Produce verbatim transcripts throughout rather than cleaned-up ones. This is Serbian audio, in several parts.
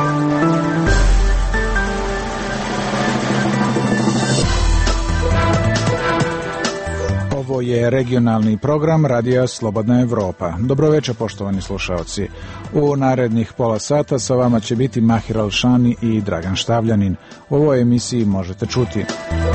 Ovo je regionalni program Radija Slobodna Evropa. Dobroveče, poštovani slušaoci. U narednih pola sata sa vama će biti Mahir Alšani i Dragan Štavljanin. U ovoj emisiji možete čuti: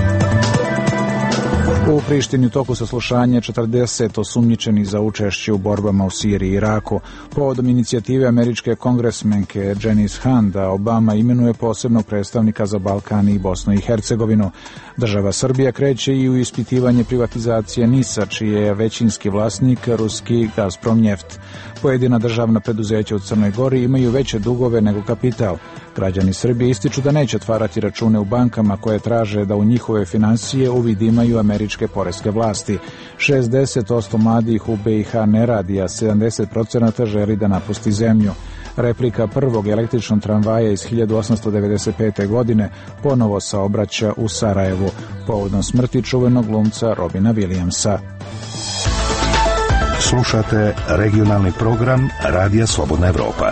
u Prištini u toku saslušanja četrdeset osumnjičenih za učešće u borbama u Siriji i Iraku. Povodom inicijative američke kongresmenke Janice Hahn da Obama imenuje posebnog predstavnika za Balkan i Bosnu i Hercegovinu. Država Srbija kreće i u ispitivanje privatizacije NIS-a, čiji je većinski vlasnik ruski Gazprom Njeft. Pojedina državna preduzeća u Crnoj Gori imaju veće dugove nego kapital. Građani Srbije ističu da neće otvarati račune u bankama koje traže da u njihove finansije uvid imaju američke poreske vlasti. šezdeset posto mladih u B i H ne radi, a sedamdeset posto želi da napusti zemlju. Replika prvog električnog tramvaja iz hiljadu osamsto devedeset pete. godine ponovo saobraća u Sarajevu povodom smrti čuvenog glumca Robina Williamsa. Slušate regionalni program Radija Slobodna Evropa.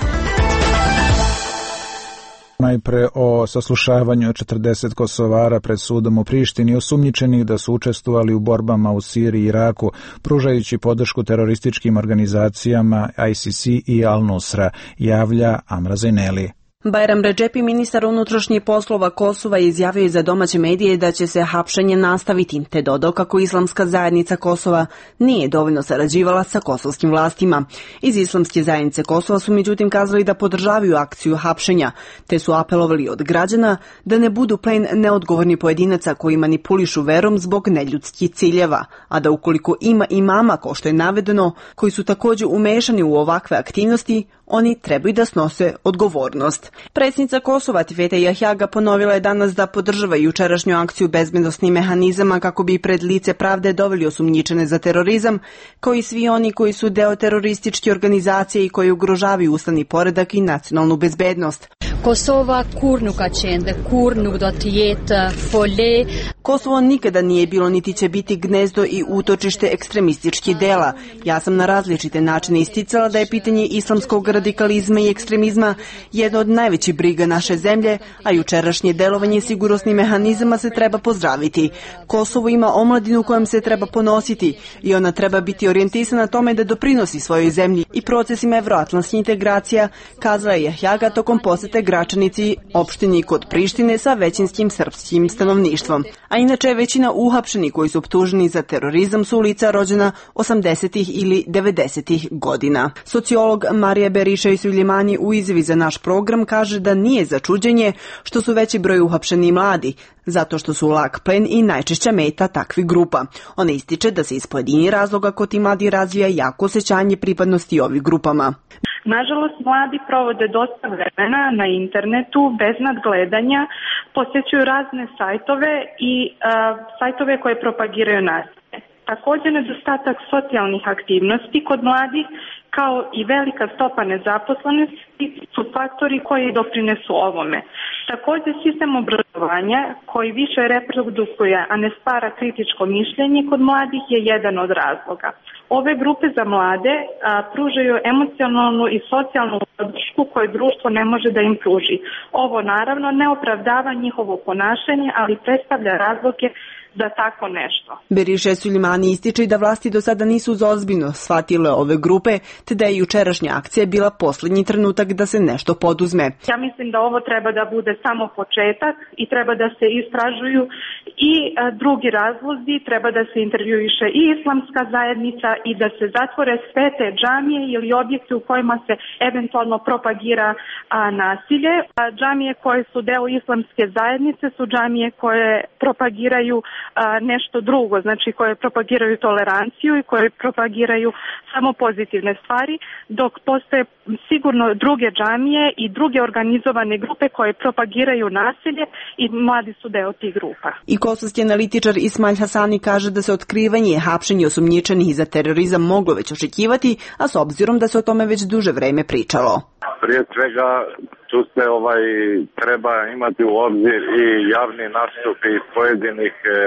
Najpre o saslušavanju četrdeset Kosovara pred sudom u Prištini osumnjičenih da su učestvovali u borbama u Siriji i Iraku, pružajući podršku terorističkim organizacijama I C C i Al-Nusra, javlja Amra Zaineli. Bajram Redžepi, ministar unutrašnjih poslova Kosova, izjavio je za domaće medije da će se hapšenje nastaviti, te dodao kako islamska zajednica Kosova nije dovoljno sarađivala sa kosovskim vlastima. Iz islamske zajednice Kosova su međutim kazali da podržavaju akciju hapšenja, te su apelovali od građana da ne budu plen neodgovorni pojedinaca koji manipulišu verom zbog neljudskih ciljeva, a da ukoliko ima imama, kao što je navedeno, koji su također umešani u ovakve aktivnosti, oni trebaju da snose odgovornost. Predsjednica Kosova Tifete Jahjaga ponovila je danas da podržava jučerašnju akciju bezbednosnih mehanizama kako bi pred lice pravde doveli osumnjičene za terorizam, kao i svi oni koji su deo terorističke organizacije i koji ugrožavaju ustavni poredak i nacionalnu bezbednost. Kosova kur nuk ka qenë dhe kur nuk do të jetë fole. Kosovo nikada nije bilo niti će biti gnezdo i utočište ekstremističkih dela. Ja sam na različite načine isticala da je pitanje islamskog radikalizma i ekstremizma jedno od najvećih briga naše zemlje, a jučerašnje delovanje sigurnosnih mehanizama se treba pozdraviti. Kosovo ima omladinu kojom se treba ponositi i ona treba biti orijentisana tome da doprinosi svojoj zemlji i procesima evroatlantskih integracija, kazala je Jahjaga tokom posete Gračanici, opštini kod Prištine sa većinskim srpskim stanovništvom. A inače, većina uhapšenih koji su optuženi za terorizam su lica rođena osamdesetih ili devedesetih godina. Sociolog Marija Beriša-Suljimani u izjavi za naš program kaže da nije za čuđenje što su veći broj uhapšeni mladi, zato što su lak plen i najčešća meta takvih grupa. Ona ističe da se iz pojedinih razloga kod ti mladi razvija jako osjećanje pripadnosti ovih grupama. Nažalost, mladi provode dosta vremena na internetu bez nadgledanja, posjećuju razne sajtove i uh, sajtove koje propagiraju nasilje. Također, nedostatak socijalnih aktivnosti kod mladih kao i velika stopa nezaposlenosti su faktori koji doprinesu ovome. Također, sistem obrazovanja koji više reprodukuje, a ne stvara kritičko mišljenje kod mladih je jedan od razloga. Ove grupe za mlade a, pružaju emocionalnu i socijalnu podršku koju društvo ne može da im pruži. Ovo naravno ne opravdava njihovo ponašanje, ali predstavlja razloge za tako nešto. Beriša Suljimani ističe da vlasti do sada nisu ozbiljno shvatile ove grupe, te da je jučerašnja akcija bila posljednji trenutak da se nešto poduzme. Ja mislim da ovo treba da bude samo početak i treba da se istražuju i a, drugi razlozi, treba da se intervjuiše i islamska zajednica i da se zatvore sve te džamije ili objekte u kojima se eventualno propagira a, nasilje. A, džamije koje su deo islamske zajednice su džamije koje propagiraju a, nešto drugo, znači koje propagiraju toleranciju i koje propagiraju samo pozitivne stvari, dok postoje sigurno druge džamije i druge organizovane grupe koje propagiraju nasilje i mladi su deo tih grupa. I kosovski analitičar Ismail Hasani kaže da se otkrivanje i hapšenje osumnjičenih za terorizam moglo već očekivati, a s obzirom da se o tome već duže vreme pričalo. Prije svega tu se ovaj, treba imati u obzir i javni nastupi pojedinih e,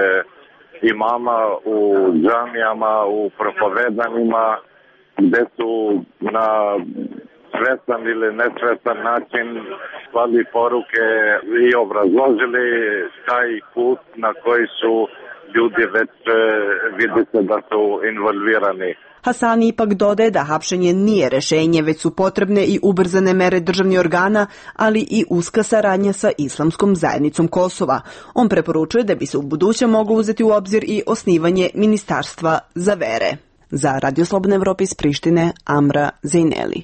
imama u džamijama, u propovedanjima, gde su na svestan ili nesvestan način slali poruke i obrazložili taj put na koji su ljudi već vidi se da su involvirani. Hasani ipak dodaje da hapšenje nije rešenje, već su potrebne i ubrzane mere državnih organa, ali i uska saradnja sa Islamskom zajednicom Kosova. On preporučuje da bi se u buduće moglo uzeti u obzir i osnivanje Ministarstva za vere. Za Radio Slobodna Evropa iz Prištine, Amra Zejneli.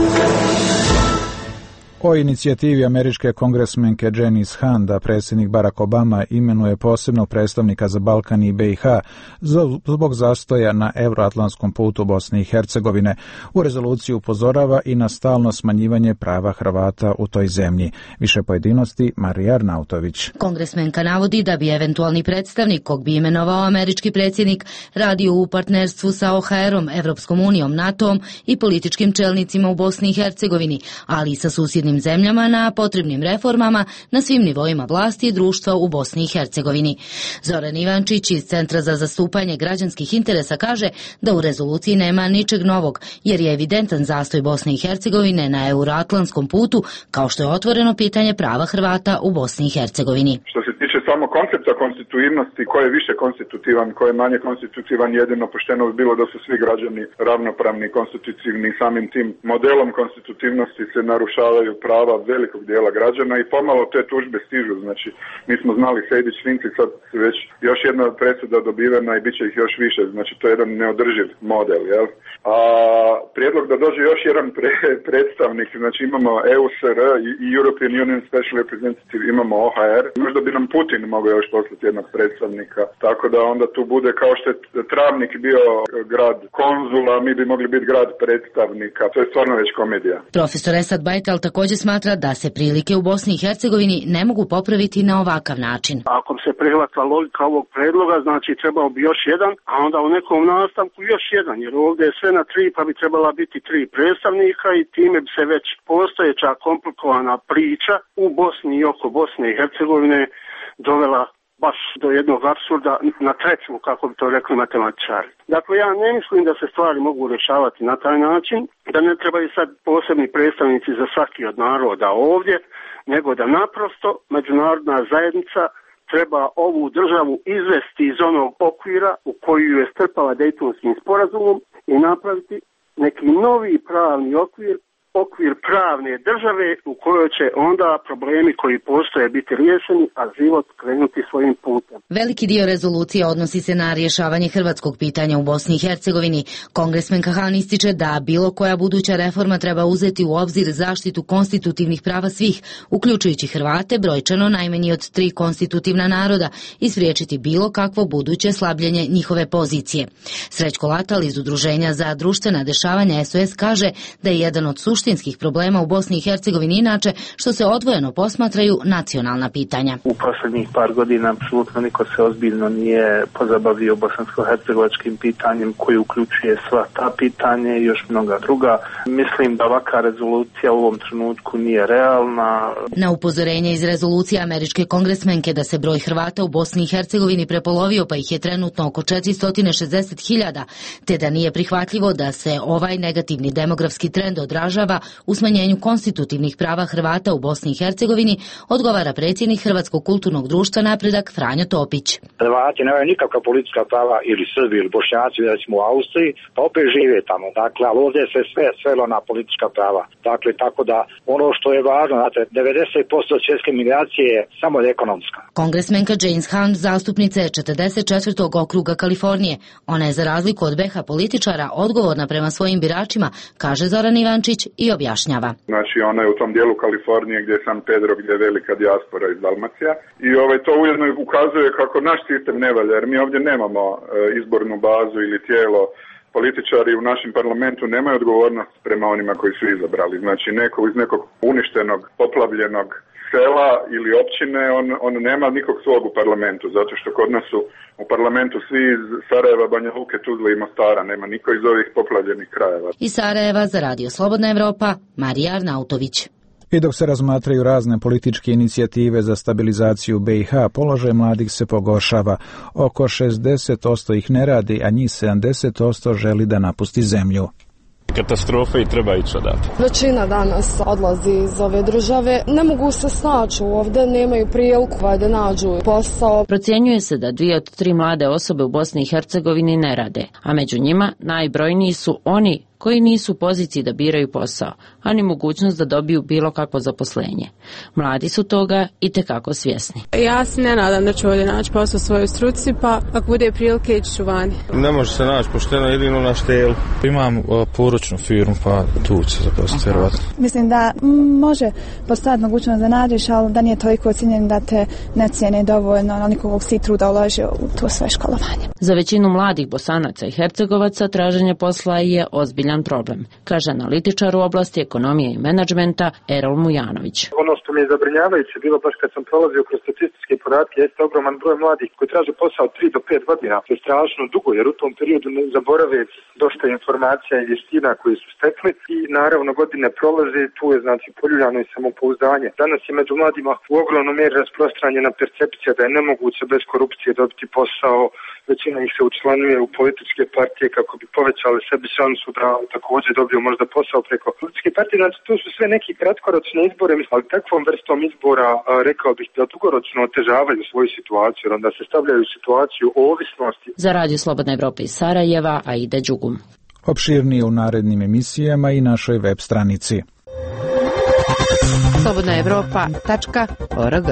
O inicijativi američke kongresmenke Janice Hunt da predsjednik Barack Obama imenuje posebnog predstavnika za Balkan i B i H zbog zastoja na euroatlantskom putu Bosne i Hercegovine. U rezoluciji upozorava i na stalno smanjivanje prava Hrvata u toj zemlji. Više pojedinosti Marija Arnautović. Kongresmenka navodi da bi eventualni predstavnik kog bi imenovao američki predsjednik radio u partnerstvu sa O H R-om, Evropskom unijom, NATO-om i političkim čelnicima u Bosni i Hercegovini, ali i sa susjednim zemljama na potrebnim reformama na svim nivoima vlasti i društva u Bosni i Hercegovini. Zoran Ivančić iz Centra za zastupanje građanskih interesa kaže da u rezoluciji nema ničeg novog, jer je evidentan zastoj Bosne i Hercegovine na euroatlantskom putu, kao što je otvoreno pitanje prava Hrvata u Bosni i Hercegovini. Što se tiče samo koncepta konstitutivnosti, ko je više konstitutivan, ko je manje konstitutivan, jedino pošteno bi bilo da su svi građani ravnopravni, konstitutivni, samim tim modelom konstitutivnosti se narušavaju prava velikog dijela građana i pomalo te tužbe stižu. Znači, mi smo znali Sejdić-Finci, sad već još jedna presuda dobivena i bit će ih još više. Znači, to je jedan neodrživ model, jel? A prijedlog da dođe još jedan pre, predstavnik, znači imamo E U S R i European Union Special Representative, imamo O H R, možda bi nam Putin mogao još poslati jednog predstavnika, tako da onda tu bude kao što je Travnik bio grad konzula, mi bi mogli biti grad predstavnika. To je stvarno već komedija. Profesor Esad Bajkal također smatra da se prilike u Bosni i Hercegovini ne mogu popraviti na ovakav način. Ako se prihvatila logika ovog predloga, znači trebao bi još jedan, a onda u nekom nastavku još jedan, jer ovdje je sve na tri, pa bi trebala biti tri predstavnika i time bi se već postojeća komplikovana priča u Bosni i oko Bosne i Hercegovine dovela baš do jednog apsurda na treću, kako bi to rekli matematičari. Dakle, ja ne mislim da se stvari mogu rješavati na taj način, da ne trebaju sad posebni predstavnici za svaki od naroda ovdje, nego da naprosto međunarodna zajednica treba ovu državu izvesti iz onog okvira u koju je strpala Dejtonskim sporazumom i napraviti neki novi pravni okvir, okvir pravne države u kojoj će onda problemi koji postoje biti riješeni, a život krenuti svojim putem. Veliki dio rezolucije odnosi se na rješavanje hrvatskog pitanja u Bosni i Hercegovini. Kongresmenka Han ističe da bilo koja buduća reforma treba uzeti u obzir zaštitu konstitutivnih prava svih, uključujući Hrvate, brojčano najmanji od tri konstitutivna naroda, i spriječiti bilo kakvo buduće slabljenje njihove pozicije. Srećko Latal iz Udruženja za društvena dešavanja S O S kaže da je jedan od suštinskih suštinskih problema u Bosni i Hercegovini inače što se odvojeno posmatraju nacionalna pitanja. U posljednjih par godina apsolutno niko se ozbiljno nije pozabavio bosansko-hercegovačkim pitanjem koji uključuje sva ta pitanja i još mnoga druga. Mislim da ovakva rezolucija u ovom trenutku nije realna. Na upozorenje iz rezolucije američke kongresmenke da se broj Hrvata u Bosni i Hercegovini prepolovio, pa ih je trenutno oko četiristo šezdeset hiljada, te da nije prihvatljivo da se ovaj negativni demografski trend odražava u smanjenju konstitutivnih prava Hrvata u Bosni i Hercegovini, odgovara predsjednik Hrvatskog kulturnog društva Napredak Franjo Topić. Hrvati nemaju nikakva politička prava, ili Srbi ili Bošnjaci, recimo u Austriji, pa opet žive tamo. Dakle, ali ovdje se sve svelo na politička prava. Dakle, tako da ono što je važno, znate, devedeset posto svjetske migracije je samo ekonomska. Kongresmenka Janice Hunt zastupnica je četrdeset četvrtog okruga Kalifornije. Ona je za razliku od B H političara odgovorna prema svojim biračima, kaže Zoran Ivančić i objašnjava. Znači, ona je u tom dijelu Kalifornije gdje je San Pedro, gdje je velika dijaspora iz Dalmacija. I ovaj, to ujedno ukazuje kako naš sistem ne valja, jer mi ovdje nemamo e, izbornu bazu ili tijelo. Političari u našem parlamentu nemaju odgovornost prema onima koji su izabrali. Znači, neko iz nekog uništenog, poplavljenog sela ili općine, on, on nema nikog svog u parlamentu, zato što kod nas su u parlamentu svi iz Sarajeva, Banja Luke, Tuzle i Mostara, nema niko iz ovih poplavljenih krajeva. Iz Sarajeva za Radio Slobodna Evropa, Marija Arnautović. I dok se razmatraju razne političke inicijative za stabilizaciju B i H, položaj mladih se pogoršava. Oko šezdeset posto ih ne radi, a njih sedamdeset posto želi da napusti zemlju. Katastrofa i treba ići odatle. Većina danas odlazi iz ove države, ne mogu se snaći ovde, nemaju priliku da nađu posao. Procjenjuje se da dvije od tri mlade osobe u Bosni i Hercegovini ne rade, a među njima najbrojniji su oni koji nisu u poziciji da biraju posao, a ni mogućnost da dobiju bilo kakvo zaposlenje. Mladi su toga i tekako svjesni. Ja se ne nadam da ću ovdje naći posao u svojoj struci, pa ako bude prilike ići ću vani. Ne može se naći pošteno jedino na štelu. Imam uh, poručnu firmu, pa tu će zaposliti vjerovatno. Mislim da m, može postojati mogućnost da nađeš, ali da nije toliko ocijenjen da te ne cijene dovoljno, ali nikog si truda uložio u to svoje školovanje. Za većinu mladih Bosanaca i Hercegovaca traženje posla je ozbiljan problem, kaže analitičar u oblasti ekonomije i menadžmenta Erol Mujanović. Ono što mi je zabrinjavajuće bilo baš kad sam prolazio kroz statističke podatke jeste ogroman broj mladih koji traže posao od tri do pet godina. To je strašno dugo jer u tom periodu ne zaborave dosta informacija i vještina koje su stekli i naravno godine prolaze, tu je znači poljuljano i samopouzdanje. Danas je među mladima u ogromnoj mjeri rasprostranjena percepcija da je nemoguće bez korupcije dobiti posao. Većina ih se učlanjuje u političke partije kako bi povećali sebi šansu da također dobiju možda posao preko političke partije. Znači to su sve neki kratkoročni izbore, ali takvom vrstom izbora rekao bih da dugoročno otežavaju svoju situaciju, onda se stavljaju u situaciju ovisnosti. Za Radio Slobodna Evropa iz Sarajeva, Aida Đugum. Opširnije u narednim emisijama i našoj web stranici. slobodna evropa tačka org.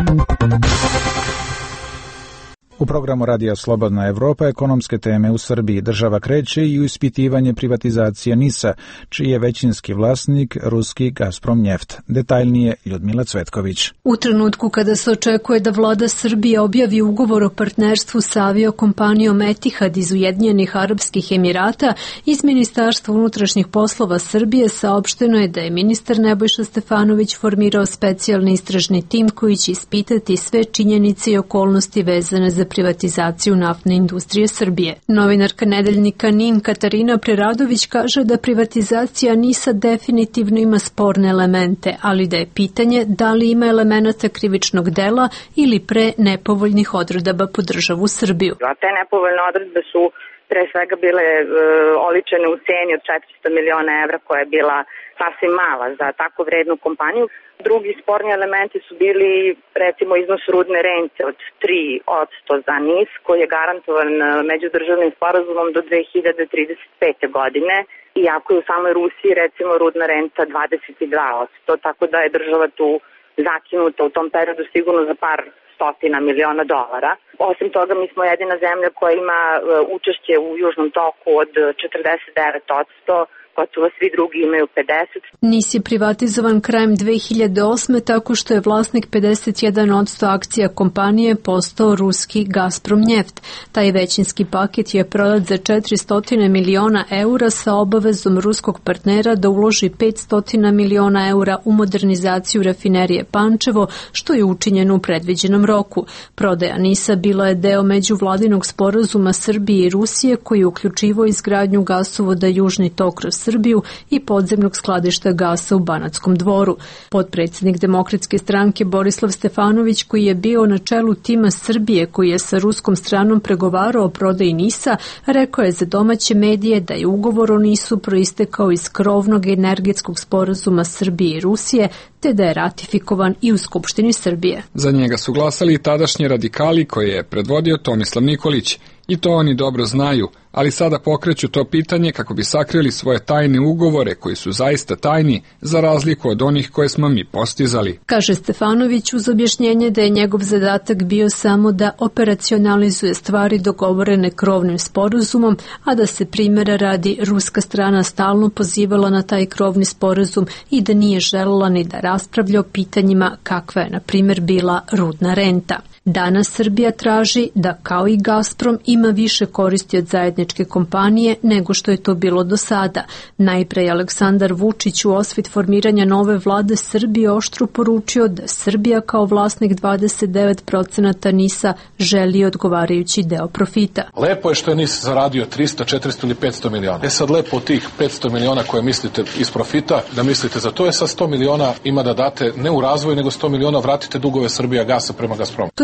U programu Radija Slobodna Evropa ekonomske teme u Srbiji država kreće i u ispitivanje privatizacije NIS-a, čiji je većinski vlasnik ruski Gazprom Njeft. Detaljnije Ljudmila Cvetković. U trenutku kada se očekuje da vlada Srbije objavi ugovor o partnerstvu sa aviokompanijom Etihad iz Ujedinjenih Arapskih Emirata, iz Ministarstva unutrašnjih poslova Srbije saopšteno je da je ministar Nebojša Stefanović formirao specijalni istražni tim koji će ispitati sve činjenice i okolnosti vezane za privatizaciju naftne industrije Srbije. Novinarka nedeljnika Nin Katarina Preradović kaže da privatizacija NIS-a definitivno ima sporne elemente, ali da je pitanje da li ima elemenata krivičnog dela ili pre nepovoljnih odredaba po državu Srbiju. A te nepovoljne odredbe su pre svega bile e, oličene u ceni od četiristo miliona evra koja je bila sasvim mala za tako vrednu kompaniju. Drugi sporni elementi su bili recimo iznos rudne rente od tri posto za NIS koji je garantovan međudržavnim sporazumom do dve hiljade trideset pete godine, iako je u samoj Rusiji recimo rudna renta dvadeset dva posto, tako da je država tu zakinuta u tom periodu sigurno za par stotina miliona dolara. Osim toga, mi smo jedina zemlja koja ima učešće u južnom toku od četrdeset devet posto, gotovo svi drugi imaju pedeset. NIS je privatizovan krajem dve hiljade osme tako što je vlasnik pedeset jedan posto akcija kompanije postao ruski Gazprom Njeft. Taj većinski paket je prodat za četiristo miliona eura sa obavezom ruskog partnera da uloži petsto miliona eura u modernizaciju rafinerije Pančevo, što je učinjeno u predviđenom roku. Prodaja NIS-a bila je deo međuvladinog sporazuma Srbije i Rusije koji je uključivao izgradnju gasovoda Južni tok kroz Srbiju i podzemnog skladišta gasa u Banatskom Dvoru. Potpredsjednik Demokratske stranke Borislav Stefanović, koji je bio na čelu tima Srbije koji je sa ruskom stranom pregovarao o prodaji NIS-a, rekao je za domaće medije da je ugovor o NIS-u proistekao iz krovnog energetskog sporazuma Srbije i Rusije, te da je ratifikovan i u Skupštini Srbije. Za njega su glasali i tadašnji radikali koje je predvodio Tomislav Nikolić. I to oni dobro znaju, ali sada pokreću to pitanje kako bi sakrili svoje tajne ugovore koji su zaista tajni za razliku od onih koje smo mi postizali. Kaže Stefanović uz objašnjenje da je njegov zadatak bio samo da operacionalizuje stvari dogovorene krovnim sporazumom, a da se primjera radi ruska strana stalno pozivala na taj krovni sporazum i da nije želela ni da raspravlja o pitanjima kakva je na primjer bila rudna renta. Danas Srbija traži da kao i Gazprom ima više koristi od zajedničke kompanije nego što je to bilo do sada. Najpre je Aleksandar Vučić u osvit formiranja nove vlade Srbije oštro poručio da Srbija kao vlasnik dvadeset devet posto NIS-a želi odgovarajući deo profita. Lepo je što je NIS zaradio tristo, četiristo ili petsto miliona. E sad lepo od tih petsto miliona koje mislite iz profita, da mislite za to je sa sto miliona ima da date ne u razvoj nego sto miliona vratite dugove Srbija gasa prema Gazpromu. To je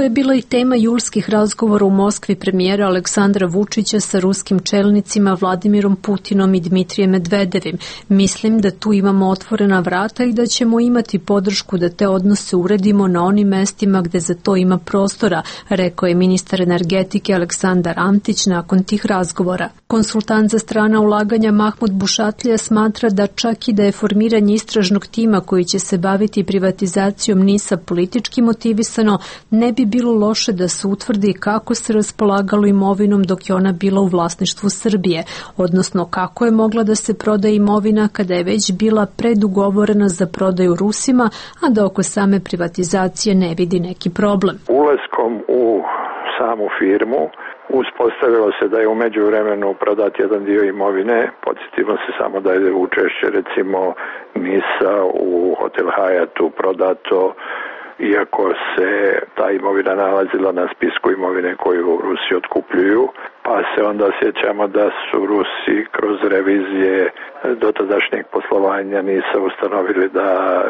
je bila i tema julskih razgovora u Moskvi premijera Aleksandra Vučića sa ruskim čelnicima Vladimirom Putinom i Dmitrijem Medvedevim. Mislim da tu imamo otvorena vrata i da ćemo imati podršku da te odnose uredimo na onim mestima gde za to ima prostora, rekao je ministar energetike Aleksandar Antić nakon tih razgovora. Konsultant za strana ulaganja Mahmud Bušatlija smatra da čak i da je formiranje istražnog tima koji će se baviti privatizacijom NIS-a politički motivisano, ne bi bilo loše da se utvrdi kako se raspolagalo imovinom dok je ona bila u vlasništvu Srbije, odnosno kako je mogla da se prodaje imovina kada je već bila predugovorena za prodaju Rusima, a da oko same privatizacije ne vidi neki problem. Ulaskom u samu firmu uspostavilo se da je u međuvremenu prodat jedan dio imovine. Podsjetimo se samo da je učešće recimo NIS-a u Hotel Hayatu prodato, iako se ta imovina nalazila na spisku imovine koju Rusi otkupljuju, pa se onda sjećamo da su Rusi kroz revizije dotadašnjeg poslovanja NIS-a ustanovili da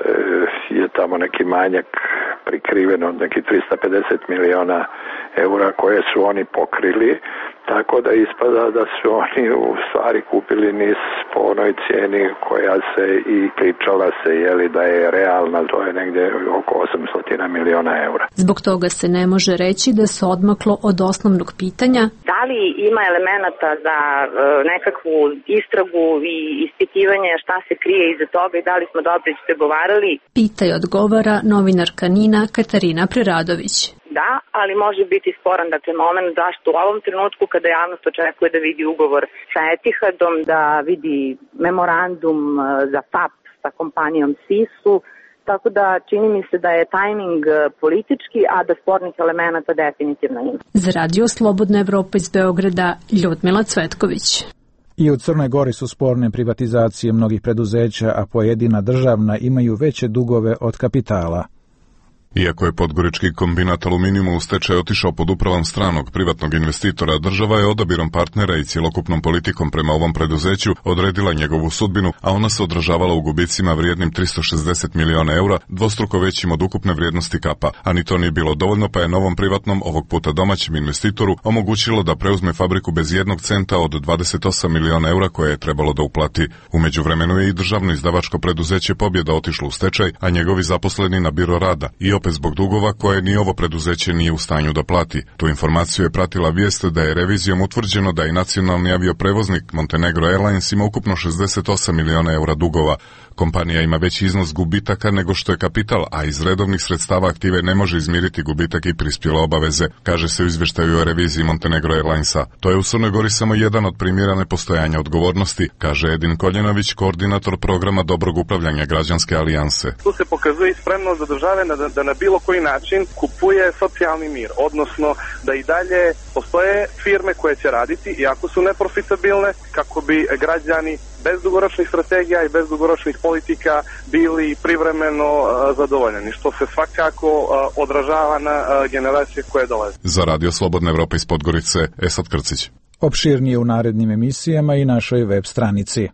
je tamo neki manjak prikriven od nekih tristo pedeset miliona eura koje su oni pokrili, tako da ispada da su oni u stvari kupili NIS po onoj cijeni koja se i pričala se jeli da je realna, to je negdje oko osamsto miliona eura. Zbog toga se ne može reći da se odmaklo od osnovnog pitanja. Da li ima elemenata za e, nekakvu istragu i ispitivanje šta se krije iza toga i da li smo dobro ispregovarali? Pita i odgovara novinarka Nina Katarina Preradović. Da, ali može biti sporan, dakle, moment zašto u ovom trenutku kada javnost očekuje da vidi ugovor sa Etihadom, da vidi memorandum za F A P sa kompanijom SIS-u, tako da čini mi se da je tajming politički, a da spornih elemenata definitivno ima. Za Radio Slobodna Evropa iz Beograda, Ljudmila Cvetković. I u Crnoj Gori su sporne privatizacije mnogih preduzeća, a pojedina državna imaju veće dugove od kapitala. Iako je podgorički kombinat aluminijuma u stečaj otišao pod upravom stranog privatnog investitora, država je odabirom partnera i cjelokupnom politikom prema ovom preduzeću odredila njegovu sudbinu, a ona se odražavala u gubicima vrijednim tristo šezdeset miliona eura, dvostruko većim od ukupne vrijednosti kapa. A ni to nije bilo dovoljno, pa je novom privatnom, ovog puta domaćem investitoru, omogućilo da preuzme fabriku bez jednog centa od dvadeset osam miliona eura koje je trebalo da uplati. U međuvremenu je i državno izdavačko preduzeće Pobjeda otišlo u stečaj, a njegovi zaposleni na biro rada, i opet zbog dugova koje ni ovo preduzeće nije u stanju da plati. Tu informaciju je pratila vijest da je revizijom utvrđeno da i nacionalni avioprevoznik Montenegro Airlines ima ukupno šezdeset osam miliona eura dugova. Kompanija ima veći iznos gubitaka nego što je kapital, a iz redovnih sredstava aktive ne može izmiriti gubitak i prispjele obaveze, kaže se u izvještaju o reviziji Montenegro Airlinesa. To je u Crnoj Gori samo jedan od primjera nepostojanja odgovornosti, kaže Edin Koljenović, koordinator programa dobrog upravljanja građanske alijanse. Tu se pokazuje spremnost za države da, da na bilo koji način kupuje socijalni mir, odnosno da i dalje postoje firme koje će raditi, iako su neprofitabilne, kako bi građani bez dugoročnih strategija i bez dugoročnih politika bili privremeno uh, zadovoljeni, što se svakako uh, odražava na uh, generacije koje dolaze. Za Radio Slobodna Evropa iz Podgorice, Esad Krcić. Opširnije u narednim emisijama i našoj web stranici.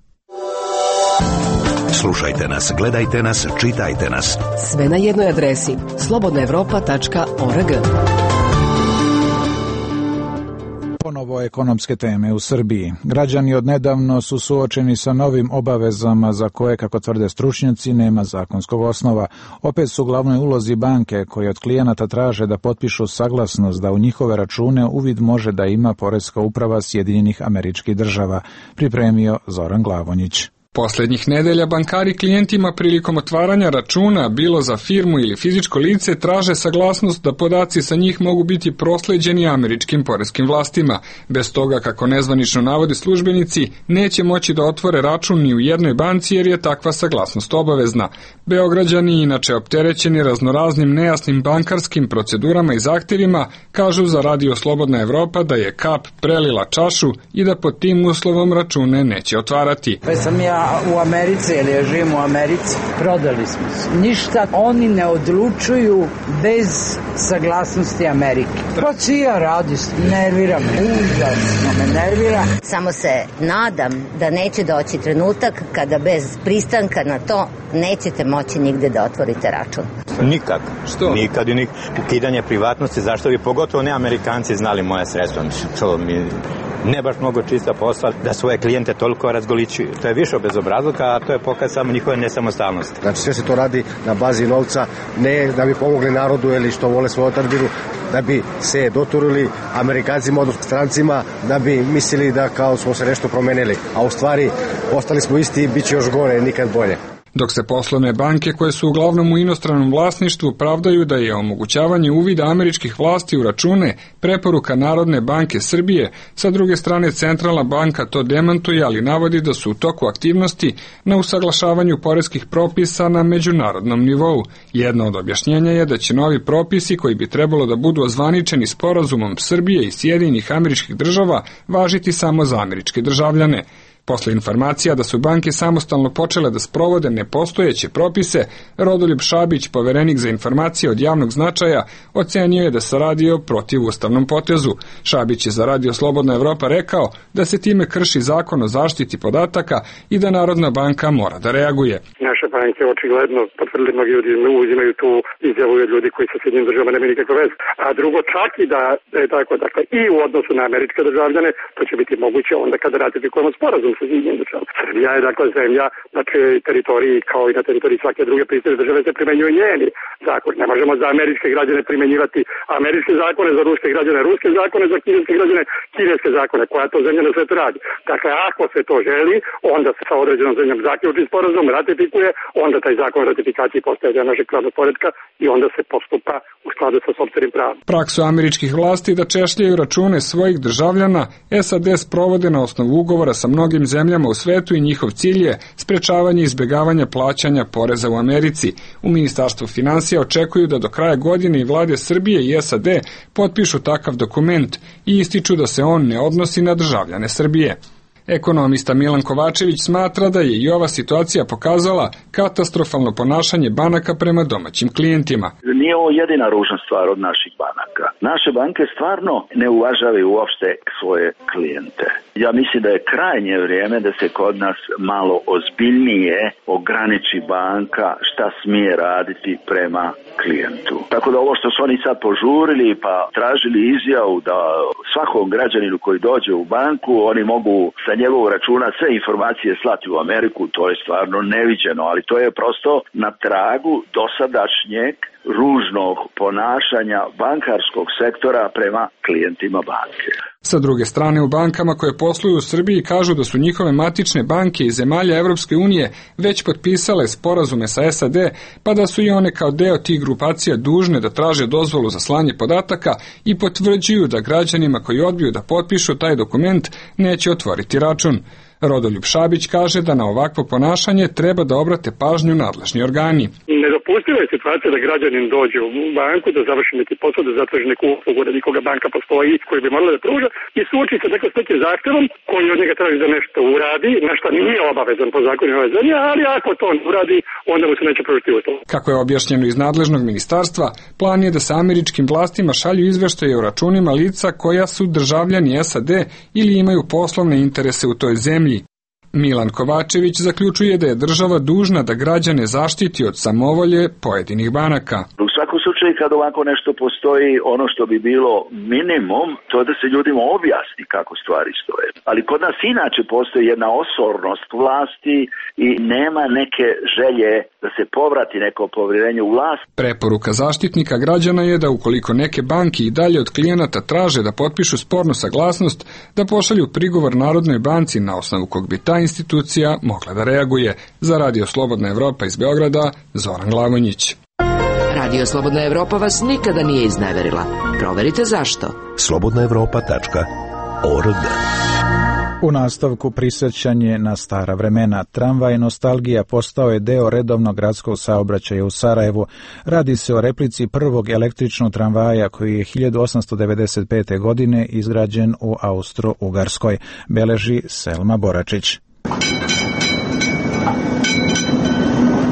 Slušajte nas, gledajte nas, čitajte nas. Sve na jednoj adresi slobodna evropa tačka org. Ponovo ekonomske teme u Srbiji. Građani odnedavno su suočeni sa novim obavezama za koje, kako tvrde stručnjaci, nema zakonskog osnova. Opet su u glavnoj ulozi banke koje od klijenata traže da potpišu saglasnost da u njihove račune uvid može da ima Poreska uprava Sjedinjenih Američkih Država, pripremio Zoran Glavonjić. Posljednjih nedelja bankari klijentima prilikom otvaranja računa, bilo za firmu ili fizičko lice, traže saglasnost da podaci sa njih mogu biti prosleđeni američkim poreskim vlastima. Bez toga, kako nezvanično navode službenici, neće moći da otvore račun ni u jednoj banci jer je takva saglasnost obavezna. Beograđani, inače opterećeni raznoraznim nejasnim bankarskim procedurama i zahtjevima, kažu za Radio Slobodna Evropa da je kap prelila čašu i da pod tim uslovom račune neće otvarati. Pa sam ja u Americi, jer ja živim u Americi, prodali smo se. Ništa oni ne odlučuju bez saglasnosti Amerike. Pa ci ja radi, nervira me, užasno me nervira. Samo se nadam da neće doći trenutak kada bez pristanka na to nećete moći nigde da otvorite račun. Nikak. Što? Nikad i nik... ukidanje privatnosti, zašto bi pogotovo ne Amerikanci znali moje sredstvo. To mi ne baš mnogo čista posla da svoje klijente toliko razgoličuju. To je više bezobrazluka, a to je pokaz samo njihove nesamostalnosti. Znači sve se to radi na bazi novca, ne da bi pomogli narodu ili što vole svoju otadžbinu, da bi se doturili Amerikancima, odnosno strancima, da bi mislili da kao smo se nešto promenili, a u stvari ostali smo isti i bit će još gore, nikad bolje. Dok se poslovne banke, koje su uglavnom u inostranom vlasništvu, pravdaju da je omogućavanje uvida američkih vlasti u račune preporuka Narodne banke Srbije, sa druge strane Centralna banka to demantuje, ali navodi da su u toku aktivnosti na usaglašavanju poreskih propisa na međunarodnom nivou. Jedno od objašnjenja je da će novi propisi, koji bi trebalo da budu ozvaničeni sporazumom Srbije i Sjedinjenih Američkih Država, važiti samo za američke državljane. Posle informacija da su banke samostalno počele da sprovode nepostojeće propise, Rodoljub Šabić, poverenik za informacije od javnog značaja, ocenio je da se radi o protivustavnom potezu. Šabić je za Radio Slobodna Evropa rekao da se time krši zakon o zaštiti podataka i da Narodna banka mora da reaguje. Naše banke očigledno potvrdili, mnogi ljudi uzimaju tu izjavu od ljudi koji sa Sjedinjenim državama nemaju nikakve veze. A drugo, čak i da je tako, dakle, i u odnosu na američke državljane, to će biti moguće onda kada ratifikujemo sporazum sa Sjedinjenim državama. Srbija je dakle zemlja na čijoj teritoriji, kao i na teritoriji svake druge pristane države, se primenjuju njeni zakon. Ne možemo za američke građane primenjivati američke zakone, za ruske građane ruske zakone, za kineske građane kineske zakone. Koja to zemlja na svetu radi? Dakle, ako se to želi, onda se sa određenom zemljom zaključi sporazum, ratifikuje, onda taj zakon o ratifikaciji postaje deo našeg pravnog poretka i onda se postupa u skladu sa sopstvenim pravom. Praksu američkih vlasti da češljaju račune svojih državljana S A D sprovode na osnovu ugovora sa mnogim zemljama u svetu i njihov cilj je sprečavanje izbjegavanja plaćanja poreza u Americi. U Ministarstvu finansija očekuju da do kraja godine i vlade Srbije i S A D potpišu takav dokument i ističu da se on ne odnosi na državljane Srbije. Ekonomista Milan Kovačević smatra da je i ova situacija pokazala katastrofalno ponašanje banaka prema domaćim klijentima. Nije ovo jedina ružna stvar od naših banaka. Naše banke stvarno ne uvažavaju uopšte svoje klijente. Ja mislim da je krajnje vrijeme da se kod nas malo ozbiljnije ograniči banka šta smije raditi prema klijentu. Tako da ovo što su oni sad požurili pa tražili izjavu da svakom građaninu koji dođe u banku oni mogu sa njegovog računa sve informacije slati u Ameriku, to je stvarno neviđeno, ali to je prosto na tragu dosadašnjeg ružnog ponašanja bankarskog sektora prema klijentima banke. Sa druge strane, u bankama koje posluju u Srbiji kažu da su njihove matične banke iz zemalja Evropske unije već potpisale sporazume sa S A D, pa da su i one kao deo tih grupacija dužne da traže dozvolu za slanje podataka i potvrđuju da građanima koji odbiju da potpišu taj dokument neće otvoriti račun. Rodoljub Šabić kaže da na ovakvo ponašanje treba da obrate pažnju nadležni organi. Nedopustiva je situacija da građanin dođe u banku, da završi neki posao, da zatraži neku uslugu, da nikoga banka postoji koju bi morala da pruža i suoči se dakle s nekim zahtevom koji od njega traži da nešto uradi, na što nije obavezan po zakonu ove zemlje, ali ako to ne uradi, onda mu se neće pružiti uslugu. Kako je objašnjeno iz nadležnog ministarstva, plan je da se američkim vlastima šalju izveštaje o računima lica koja su državljani S A D ili imaju poslovne interese u toj zemlji. Milan Kovačević zaključuje da je država dužna da građane zaštiti od samovolje pojedinih banaka. U svakom slučaju kad ovako nešto postoji, ono što bi bilo minimum, to je da se ljudima objasni kako stvari stoje. Ali kod nas inače postoji jedna osornost vlasti i nema neke želje da se povrati neko povjerenje u vlast. Preporuka zaštitnika građana je da ukoliko neke banke i dalje od klijenata traže da potpišu spornu saglasnost, da pošalju prigovor Narodnoj banci na osnovu kog bi ta institucija mogla da reaguje. Za Radio Slobodna Evropa iz Beograda, Zoran Glavonjić. Radio Slobodna Evropa vas nikada nije izneverila. Proverite zašto. slobodna evropa tačka org. U nastavku prisjećanje na stara vremena. Tramvaj nostalgija postao je deo redovnog gradskog saobraćaja u Sarajevu. Radi se o replici prvog električnog tramvaja koji je hiljadu osamsto devedeset pete. godine izgrađen u Austro-Ugarskoj, beleži Selma Boračić.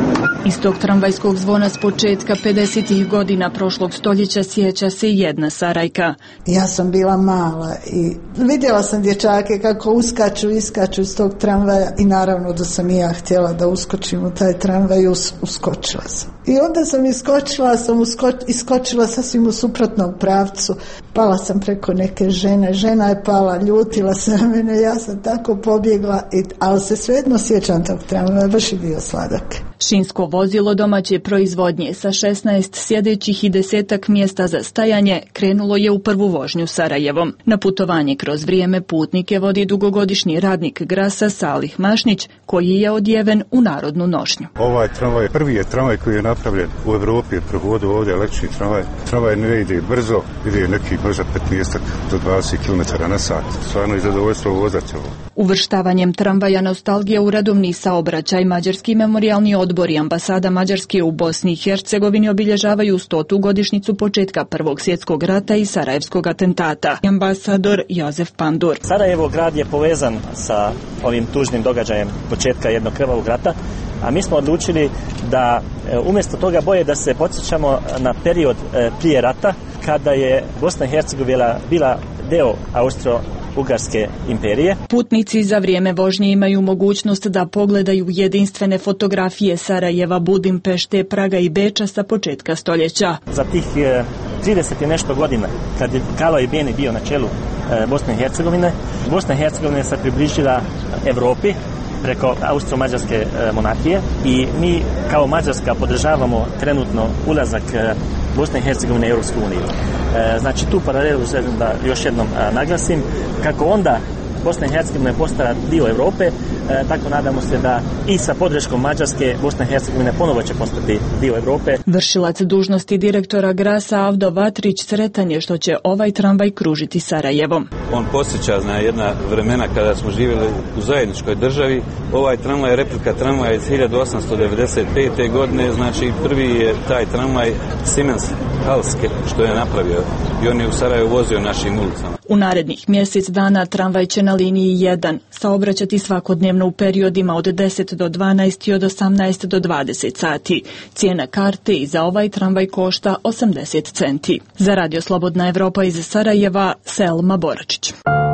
Iz tog tramvajskog zvona s početka pedesetih godina prošlog stoljeća sjeća se jedna Sarajka. Ja sam bila mala i vidjela sam dječake kako uskaču, iskaču iz tog tramvaja i naravno da sam i ja htjela da uskočim u taj tramvaj i us, uskočila sam. I onda sam iskočila, sam uskoč, iskočila sasvim u suprotnom pravcu. Pala sam preko neke žene, žena je pala, ljutila se na mene, ja sam tako pobjegla, i, ali se svejedno sjećam tog tramvaja, baš je bio sladak. Šinsko vozilo domaće proizvodnje sa šesnaest sjedećih i desetak mjesta za stajanje krenulo je u prvu vožnju Sarajevom. Na putovanje kroz vrijeme putnike vodi dugogodišnji radnik Grasa Salih Mašnić, koji je odjeven u narodnu nošnju. Ovaj tramvaj prvi je tramvaj koji je napravljen u Evropi, je provodio ovdje električni tramvaj. Tramvaj ne ide brzo, ide neki možda petnaest do dvadeset kilometara na sat. Stvarno je zadovoljstvo vozati ovo. Uvrštavanjem tramvaja nostalgija u redovni saobraćaj Mađarski memorijalni odbor i ambasada Mađarske u Bosni i Hercegovini obilježavaju stotu godišnjicu početka Prvog svjetskog rata i Sarajevskog atentata. Ambasador Jozef Pandur. Sarajevo grad je povezan sa ovim tužnim događajem početka jednog krvavog rata, a mi smo odlučili da umjesto toga boje da se podsjećamo na period prije rata, kada je Bosna i Hercegovina bila deo Austro-Ugarske imperije. Putnici za vrijeme vožnje imaju mogućnost da pogledaju jedinstvene fotografije Sarajeva, Budimpešte, Praga i Beča sa početka stoljeća. Za tih trideset i nešto godina, kad je Kalo Ibeni bio na čelu Bosne i Hercegovine, Bosna i Hercegovina se približila Evropi preko Austro-Mađarske monarhije i mi kao Mađarska podržavamo trenutno ulazak Bosne i Hercegovine u Europsku uniju. Znači tu paralelu želim da još jednom naglasim, kako onda Bosna i Hercegovina je postala dio Europe, tako nadamo se da i sa podrškom Mađarske Bosna i Hercegovina ponovo će postati dio Europe. Vršilac dužnosti direktora Grasa Avdo Vatrić sretan je što će ovaj tramvaj kružiti Sarajevom. On posjeća na jedna vremena kada smo živjeli u zajedničkoj državi. Ovaj tramvaj je replika tramvaja iz hiljadu osamsto devedeset pete. godine, znači prvi je taj tramvaj Siemens Halske što je napravio i on je u Sarajevu vozio našim ulicama. U narednih mjesec dana tramvaj će na liniji jedan saobraćati svakodnevno u periodima od deset do dvanaest i od osamnaest do dvadeset sati. Cijena karte i za ovaj tramvaj košta osamdeset centi. Za Radio Slobodna Evropa iz Sarajeva, Selma Boračić.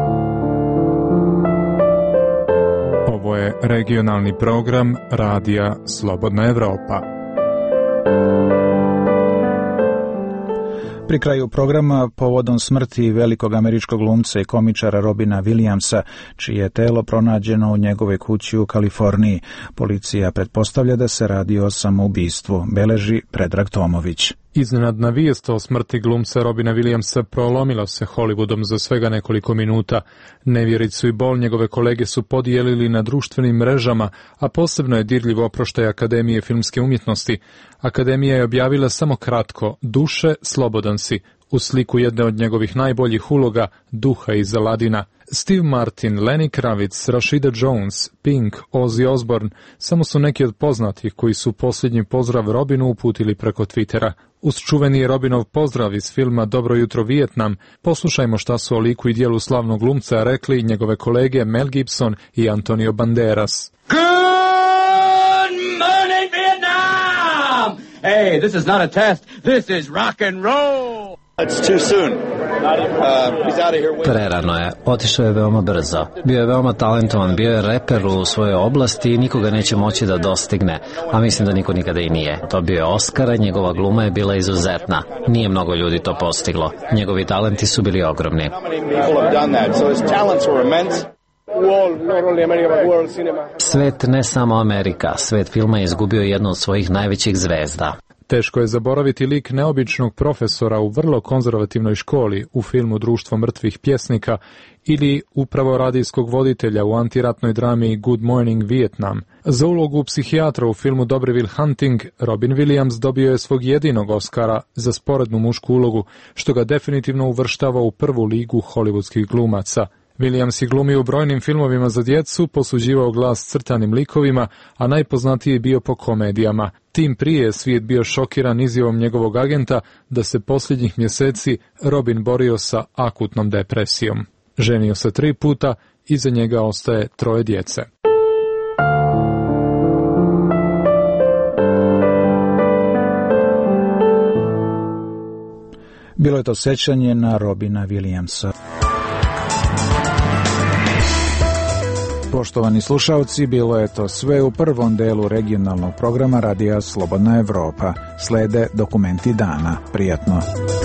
Ovo je regionalni program Radija Slobodna Evropa. Pri kraju programa povodom smrti velikog američkog glumca i komičara Robina Williamsa, čije je telo pronađeno u njegove kući u Kaliforniji. Policija pretpostavlja da se radi o samoubistvu, beleži Predrag Tomović. Iznenadna vijest o smrti glumca Robina Williamsa prolomila se Hollywoodom za svega nekoliko minuta. Nevjericu i bol njegove kolege su podijelili na društvenim mrežama, a posebno je dirljiv oproštaj Akademije filmske umjetnosti. Akademija je objavila samo kratko: "Duše, slobodan si", u sliku jedne od njegovih najboljih uloga, duha iz Aladina. Steve Martin, Lenny Kravitz, Rashida Jones, Pink, Ozzy Osbourne samo su neki od poznatih koji su posljednji pozdrav Robinu uputili preko Twittera. Uz čuveni Robinov pozdrav iz filma Dobro jutro Vijetnam, poslušajmo šta su o liku i dijelu slavnog glumca rekli njegove kolege Mel Gibson i Antonio Banderas. Good morning, Vietnam! Hey, this is not a test, this is rock and roll! It's too soon. Prerano je, otišao je veoma brzo. Bio je veoma talentovan, bio je reper u svojoj oblasti i nikoga neće moći da dostigne, a mislim da niko nikada i nije. Dobio je Oskara, njegova gluma je bila izuzetna. Nije mnogo ljudi to postiglo. Njegovi talenti su bili ogromni. Svet, ne samo Amerika, svet filma je izgubio jednu od svojih najvećih zvezda. Teško je zaboraviti lik neobičnog profesora u vrlo konzervativnoj školi u filmu Društvo mrtvih pjesnika ili upravo radijskog voditelja u antiratnoj drami Good Morning Vietnam. Za ulogu psihijatra u filmu Dobri Will Hunting, Robin Williams dobio je svog jedinog Oscara za sporednu mušku ulogu, što ga definitivno uvrštava u prvu ligu hollywoodskih glumaca. Williams je glumio u brojnim filmovima za djecu, posuđivao glas crtanim likovima, a najpoznatiji je bio po komedijama. Tim prije je svijet bio šokiran izjavom njegovog agenta da se posljednjih mjeseci Robin borio sa akutnom depresijom. Ženio se tri puta, iza njega ostaje troje djece. Bilo je to sećanje na Robina Williamsa. Poštovani slušalci, bilo je to sve u prvom delu regionalnog programa Radija Slobodna Evropa. Slede dokumenti dana. Prijatno.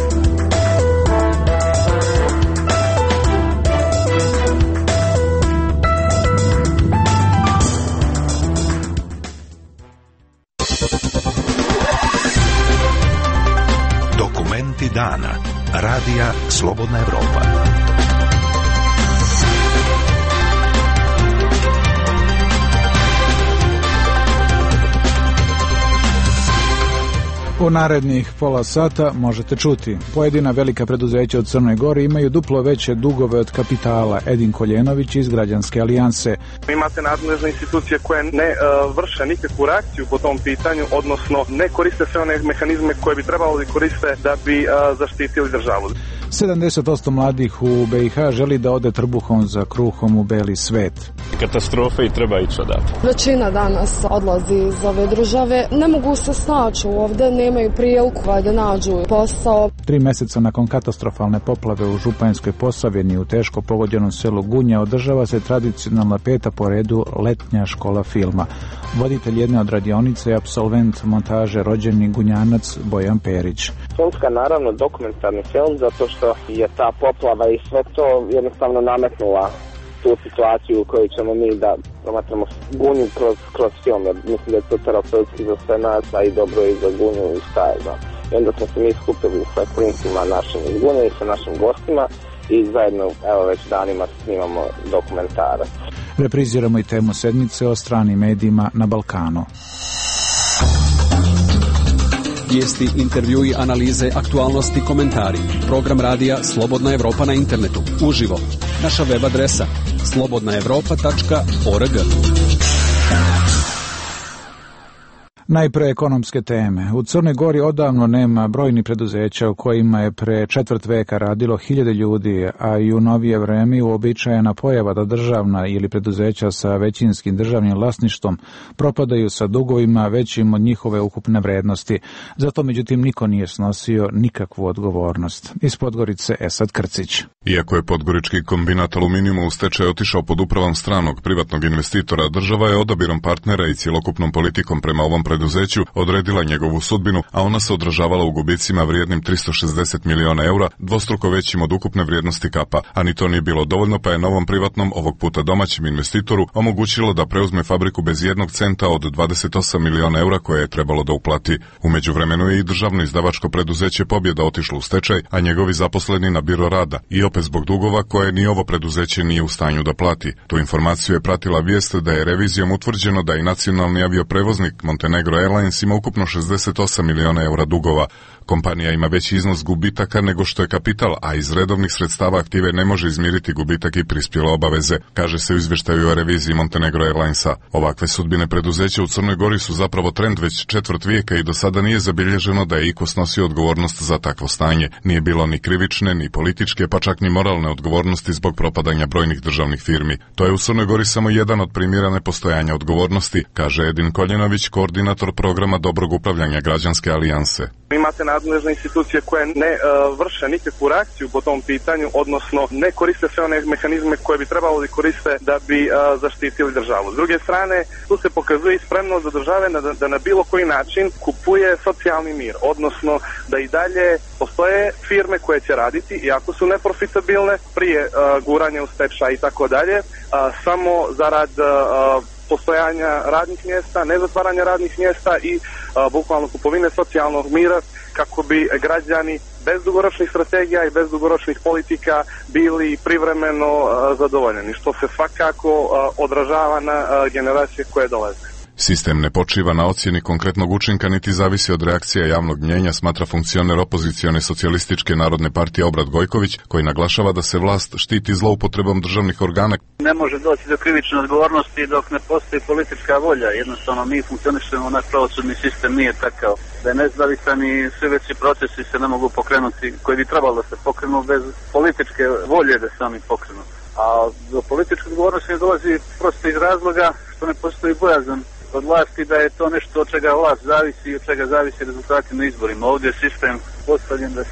Dokumenti dana. Radija Slobodna Evropa. U narednih pola sata možete čuti. Pojedina velika preduzeća u Crnoj Gori imaju duplo veće dugove od kapitala. Edin Koljenović iz Građanske alijanse. Imate nadležne institucije koje ne uh, vrše nikakvu reakciju po tom pitanju, odnosno ne koriste sve one mehanizme koje bi trebalo da koriste da bi uh, zaštitili državu. sedamdeset posto mladih u B i H želi da ode trbuhom za kruhom u beli svet. Katastrofe i treba ići odatle. Većina danas odlazi iz ove države, ne mogu se snaći ovde, nemaju priliku da nađu posao. Tri meseca nakon katastrofalne poplave u Županjskoj Posavini u teško pogođenom selu Gunja održava se tradicionalna peta po redu letnja škola filma. Voditelj jedne od radionica je apsolvent montaže rođeni Gunjanac Bojan Perić. Filmska naravno dokumentarni film zato što je ta poplava i sve to jednostavno nametnula tu situaciju u kojoj ćemo mi da promatramo Gunju kroz, kroz film, jer mislim da je to terapeutski za sve nas, a i dobro i za Gunju i šta je da. I onda smo se mi skupili sa klincima našim iz Gunje i sa našim gostima i zajedno, evo već danima snimamo dokumentarac. Repriziramo i temu sedmice o stranim medijima na Balkanu. Vijesti, intervjui, analize, aktualnosti, komentari. Program radija Slobodna Evropa na internetu. Uživo. Naša web adresa slobodna evropa tačka org. Najpre ekonomske teme. U Crnoj Gori odavno nema brojni preduzeća u kojima je pre četvrt veka radilo hiljade ljudi, a i u novije vreme uobičajena pojava da državna ili preduzeća sa većinskim državnim vlasništvom propadaju sa dugovima većim od njihove ukupne vrednosti. Zato, međutim, niko nije snosio nikakvu odgovornost. Iz Podgorice Esad Krcić. Iako je podgorički kombinat aluminijuma u stečaj otišao pod upravom stranog privatnog investitora, država je odabirom partnera i cjelokupnom politikom prema ovom preduzeću odredila njegovu sudbinu, a ona se odražavala u gubicima vrijednim tristo šezdeset miliona eura, dvostruko većim od ukupne vrijednosti kapa. A ni to nije bilo dovoljno, pa je novom privatnom, ovog puta domaćem investitoru, omogućilo da preuzme fabriku bez jednog centa od dvadeset osam miliona eura koje je trebalo da uplati. U međuvremenu je i državno izdavačko preduzeće Pobjeda otišlo u stečaj, a njegovi zaposleni na biro rada, i opet zbog dugova koje ni ovo preduzeće nije u stanju da plati. Tu informaciju je pratila vijest da je revizijom utvrđeno da i nacionalni avioprevoznik Montenegro Airlines ima ukupno šezdeset osam miliona eura dugova. Kompanija ima veći iznos gubitaka nego što je kapital, a iz redovnih sredstava aktive ne može izmiriti gubitak i prispjele obaveze, kaže se u izvještaju o reviziji Montenegro Airlinesa. Ovakve sudbine preduzeća u Crnoj Gori su zapravo trend već četvrt vijeka i do sada nije zabilježeno da je iko snosio odgovornost za takvo stanje. Nije bilo ni krivične, ni političke, pa čak ni moralne odgovornosti zbog propadanja brojnih državnih firmi. To je u Crnoj Gori samo jedan od primjera nepostojanja odgovornosti, kaže Edin Koljenović, koordinator programa dobrog upravljanja Građanske alijanse. Imate nadležne institucije koje ne uh, vrše nikakvu reakciju po tom pitanju, odnosno ne koriste sve one mehanizme koje bi trebalo da koriste da bi uh, zaštitili državu. S druge strane, tu se pokazuje i spremnost za države da, da na bilo koji način kupuje socijalni mir, odnosno da i dalje postoje firme koje će raditi, iako su neprofitabilne, prije uh, guranja u stečaj i tako dalje, samo zarad uh, postojanja radnih mjesta, nezatvaranja radnih mjesta i a, bukvalno kupovine socijalnog mira kako bi građani bez dugoročnih strategija i bez dugoročnih politika bili privremeno a, zadovoljeni, što se svakako a, odražava na a, generacije koje dolaze. Sistem ne počiva na ocjeni konkretnog učinka niti zavisi od reakcija javnog mnjenja, smatra funkcioner opozicione socijalističke narodne partije Obrad Gojković, koji naglašava da se vlast štiti zloupotrebom državnih organa. Ne može doći do krivične odgovornosti dok ne postoji politička volja. Jednostavno mi funkcionišemo, naš pravosudni sistem nije takav. Da je nezavisan i svi veći procesi se ne mogu pokrenuti, koji bi trebalo da se pokrenu bez političke volje da se oni pokrenu. A do političke odgovornosti ne dolazi prosto iz razloga što ne postoji bojazan od vlasti da je to nešto od čega vlast zavisi i od čega zavisi rezultati na izborima. Ovdje je sistem postavljen da se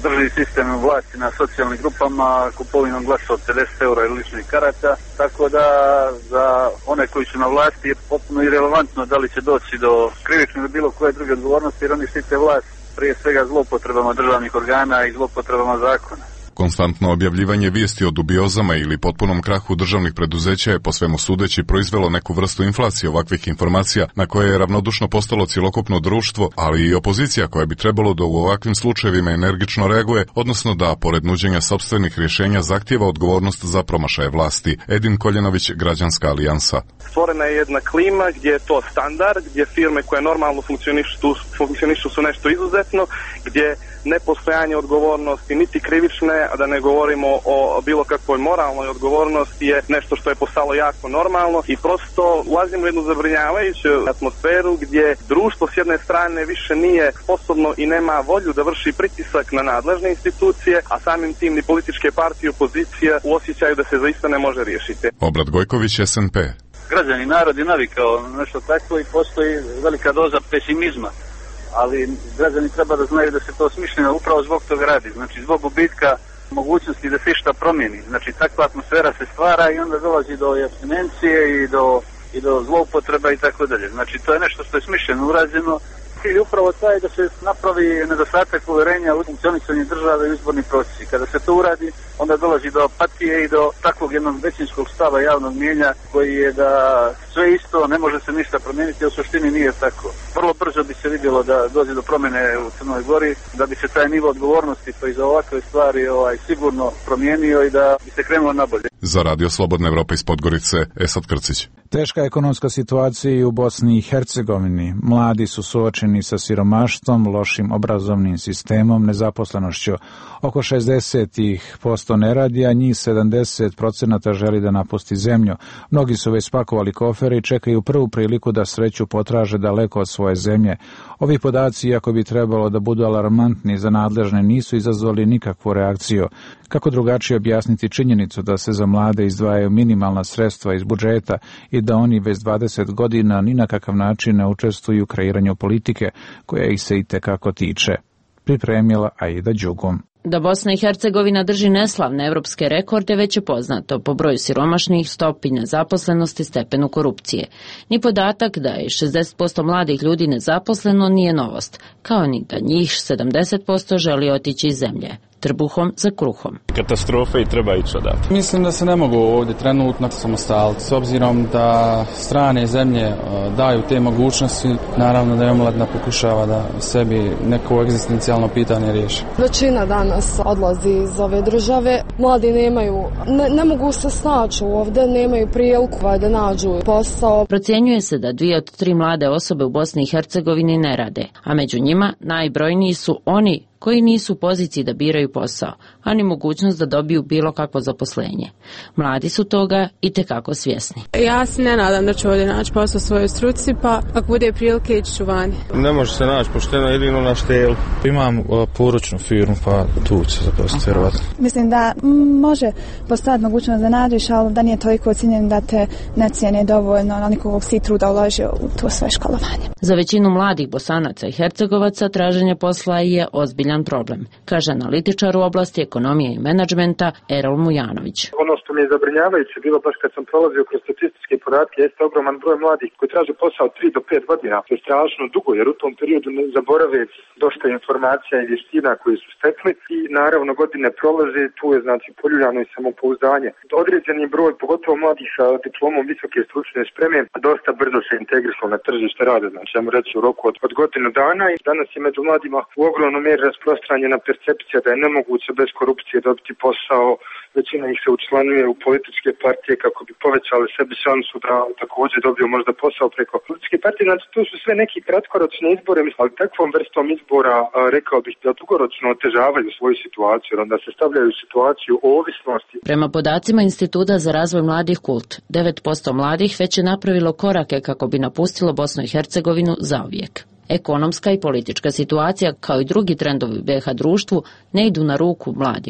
drži sistem vlasti na socijalnim grupama, kupovinom glasa od pedeset eura ili ličnih karata, tako da za one koji su na vlasti je potpuno irelevantno da li će doći do krivične ili bilo koje druge odgovornosti, jer oni štite vlast prije svega zloupotrebama državnih organa i zloupotrebama zakona. Konstantno objavljivanje vijesti o dubiozama ili potpunom krahu državnih preduzeća je po svemu sudeći proizvelo neku vrstu inflacije ovakvih informacija na koje je ravnodušno postalo cjelokupno društvo, ali i opozicija koja bi trebalo da u ovakvim slučajevima energično reaguje, odnosno da, pored nuđenja sopstvenih rješenja, zahtijeva odgovornost za promašaje vlasti. Edin Koljenović, Građanska alijansa. Stvorena je jedna klima gdje je to standard, gdje firme koje normalno funkcionišu, funkcionišu su nešto izuzetno, gdje nepostojanje odgovornosti, niti krivične, a da ne govorimo o bilo kakvoj moralnoj odgovornosti, je nešto što je postalo jako normalno i prosto ulazimo u jednu zabrinjavajuću atmosferu gdje društvo s jedne strane više nije sposobno i nema volju da vrši pritisak na nadležne institucije, a samim tim ni političke partije i opozicija u osjećaju da se zaista ne može riješiti. Obrat Gojković, S N P. Građani, narod je navikao nešto takvo i postoji velika doza pesimizma, ali građani treba da znaju da se to smišljeno upravo zbog toga radi, znači zbog gubitka mogućnosti da se išta promijeni. Znači takva atmosfera se stvara i onda dolazi do apstinencije i do, i do zloupotreba i tako dalje. Znači to je nešto što je smišljeno urađeno. Cilj upravo taj da se napravi nedostatak povjerenja u funkcionisanje države i izborni procesi. Kada se to uradi, onda dolazi do apatije i do takvog jednog većinskog stava javnog mijenja koji je da sve isto, ne može se ništa promijeniti, a u suštini nije tako. Vrlo brzo bi se vidjelo da dođe do promjene u Crnoj Gori, da bi se taj nivo odgovornosti pa i za ovakve stvari ovaj, sigurno promijenio i da bi se krenulo nabolje. Za Radio Slobodna Evropa iz Podgorice, Esad Krcić. Teška ekonomska situacija i u Bosni i Hercegovini. Mladi su suočeni sa siromaštvom, lošim obrazovnim sistemom, nezaposlenošću. Oko šezdeset posto ne radi, a njih sedamdeset procenata želi da napusti zemlju. Mnogi su već spakovali kofere i čekaju prvu priliku da sreću potraže daleko od svoje zemlje. Ovi podaci, iako bi trebalo da budu alarmantni za nadležne, nisu izazvali nikakvu reakciju. Kako drugačije objasniti činjenicu da se za mlade izdvajaju minimalna sredstva iz budžeta i da oni već dvadeset godina ni na kakav način ne učestvuju u kreiranju politike koja ih se i tekako tiče. Pripremila Aida Đugum. Da Bosna i Hercegovina drži neslavne evropske rekorde već je poznato po broju siromašnih, stopi nezaposlenosti, stepenu korupcije. Ni podatak da je šezdeset posto mladih ljudi nezaposleno nije novost, kao ni da njih sedamdeset posto želi otići iz zemlje. Trbuhom za kruhom. Katastrofe i treba ići odavde. Mislim da se ne mogu ovdje trenutno samostaliti. S obzirom da strane zemlje daju te mogućnosti, naravno da je omladina pokušava da sebi neko egzistencijalno pitanje riješi. Većina danas odlazi iz ove države. Mladi nemaju, ne, ne mogu se snaći ovdje, nemaju priliku da nađu posao. Procjenjuje se da dvije od tri mlade osobe u Bosni i Hercegovini ne rade, a među njima najbrojniji su oni koji nisu u poziciji da biraju posao, a ni mogućnost da dobiju bilo kakvo zaposlenje. Mladi su toga i tekako svjesni. Ja se ne nadam da ću ovdje naći posao svojoj struci, pa ako bude prilike ići ću vani. Ne može se naći pošteno jedino na štelu. Imam uh, poručnu firmu, pa tu ću se zaposliti vjerovatno. Mislim da m, može postojati mogućnost da nađeš, ali da nije toliko ocijenjen da te ne cijene dovoljno, na nikog si truda uložio u to svoje školovanje. Za većinu mladih Bosanaca i Hercegovaca traženje posla je ozbiljan problem, kaže analitičar u oblasti ekonomije i menadžmenta Erol Mujanović. Ono što mi je zabrinjavajuće bilo baš kad sam prolazio kroz statističke podatke jeste ogroman broj mladih koji traže posao tri do pet godina. To je strašno dugo jer u tom periodu ne zaborave dosta informacija i vještina koje su stekli i naravno godine prolaze, tu je znači poljuljano i samopouzdanje. Određeni broj, pogotovo mladih sa diplomom visoke stručne spreme, dosta brzo se integrisalo na tržište rada, znači ja mu reći u roku od, od godinu dana i danas je među mladima u ogromnom mjeri rasprostranjena percepcija da je nemoguće bez korupcije dobiti posao. Većina ih se učlanjuje u političke partije kako bi povećali sebi šansu da također dobiju možda posao preko političke partije. Znači to su sve neki kratkoročni izbori, ali takvom vrstom izbora rekao bih da dugoročno otežavaju svoju situaciju, jer onda se stavljaju u situaciju ovisnosti. Prema podacima Instituta za razvoj mladih Kult, devet posto mladih već je napravilo korake kako bi napustilo Bosnu i Hercegovinu zauvijek. Ekonomska i politička situacija, kao i drugi trendovi u B iH društvu, ne idu na ruku mladima.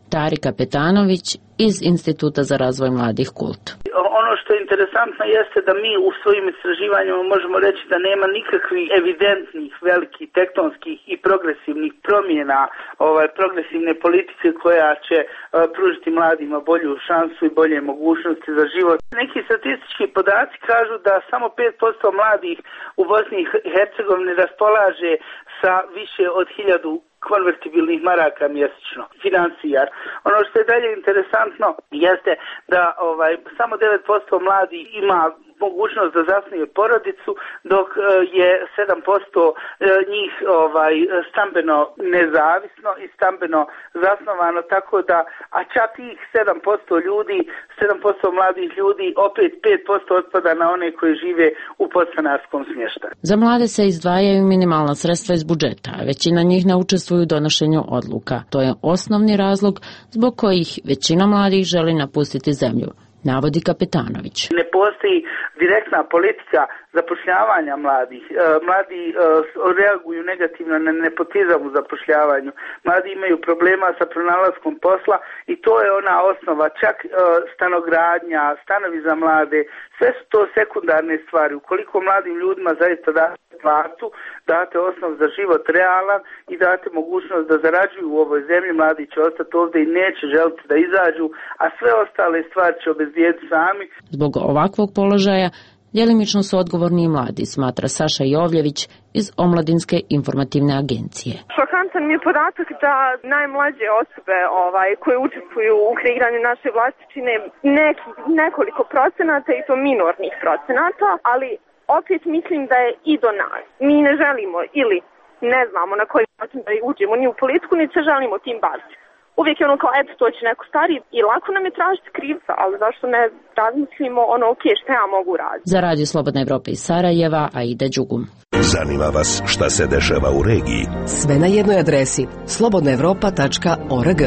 Tarika Petanović iz Instituta za razvoj mladih Kult. Ono što je interesantno jeste da mi u svojim istraživanjima možemo reći da nema nikakvih evidentnih, velikih, tektonskih i progresivnih promjena ovaj, progresivne politike koja će uh, pružiti mladima bolju šansu i bolje mogućnosti za život. Neki statistički podaci kažu da samo pet posto mladih u Bosni i Hercegovini raspolaže sa više od hiljadu konvertibilnih maraka mjesečno, financijar. Ono što je dalje interesantno jeste da ovaj samo devet posto mladih ima mogućnost da zasnuje porodicu, dok je sedam posto njih ovaj stambeno nezavisno i stambeno zasnovano, tako da, a čak tih sedam posto ljudi, sedam posto mladih ljudi, opet pet posto otpada na one koji žive u podstanarskom smještaju. Za mlade se izdvajaju minimalna sredstva iz budžeta, a većina njih ne učestvuju u donošenju odluka. To je osnovni razlog zbog kojih većina mladih želi napustiti zemlju, navodi Kapetanović. Ne postoji direktna politika zapošljavanja mladih. Mladi reaguju negativno na nepotizam u zapošljavanju. Mladi imaju problema sa pronalaskom posla i to je ona osnova. Čak stanogradnja, stanovi za mlade, sve su to sekundarne stvari. Ukoliko mladim ljudima zaista date platu, date osnov za život realan i date mogućnost da zarađuju u ovoj zemlji, mladi će ostati ovdje i neće želiti da izađu, a sve ostale stvari će obezbijediti sami. Zbog ovakvog položaja djelimično su odgovorni i mladi, smatra Saša Jovljević iz Omladinske informativne agencije. Šokantan mi je podatak da najmlađe osobe ovaj, koje učestvuju u kreiranju naše vlasti čine neki, nekoliko procenata i to minornih procenata, ali opet mislim da je i do nas. Mi ne želimo ili ne znamo na koji način da uđemo ni u politiku, ni se želimo tim baviti. Uvijek je ono kao, eto, to će neko stariji i lako nam je tražiti krivca, ali zašto ne razmislimo ono, ok, šta ja mogu raditi. Za Radio Slobodna Evropa iz Sarajeva, Aida Đugum. Zanima vas šta se dešava u regiji? Sve na jednoj adresi, slobodna evropa tačka org.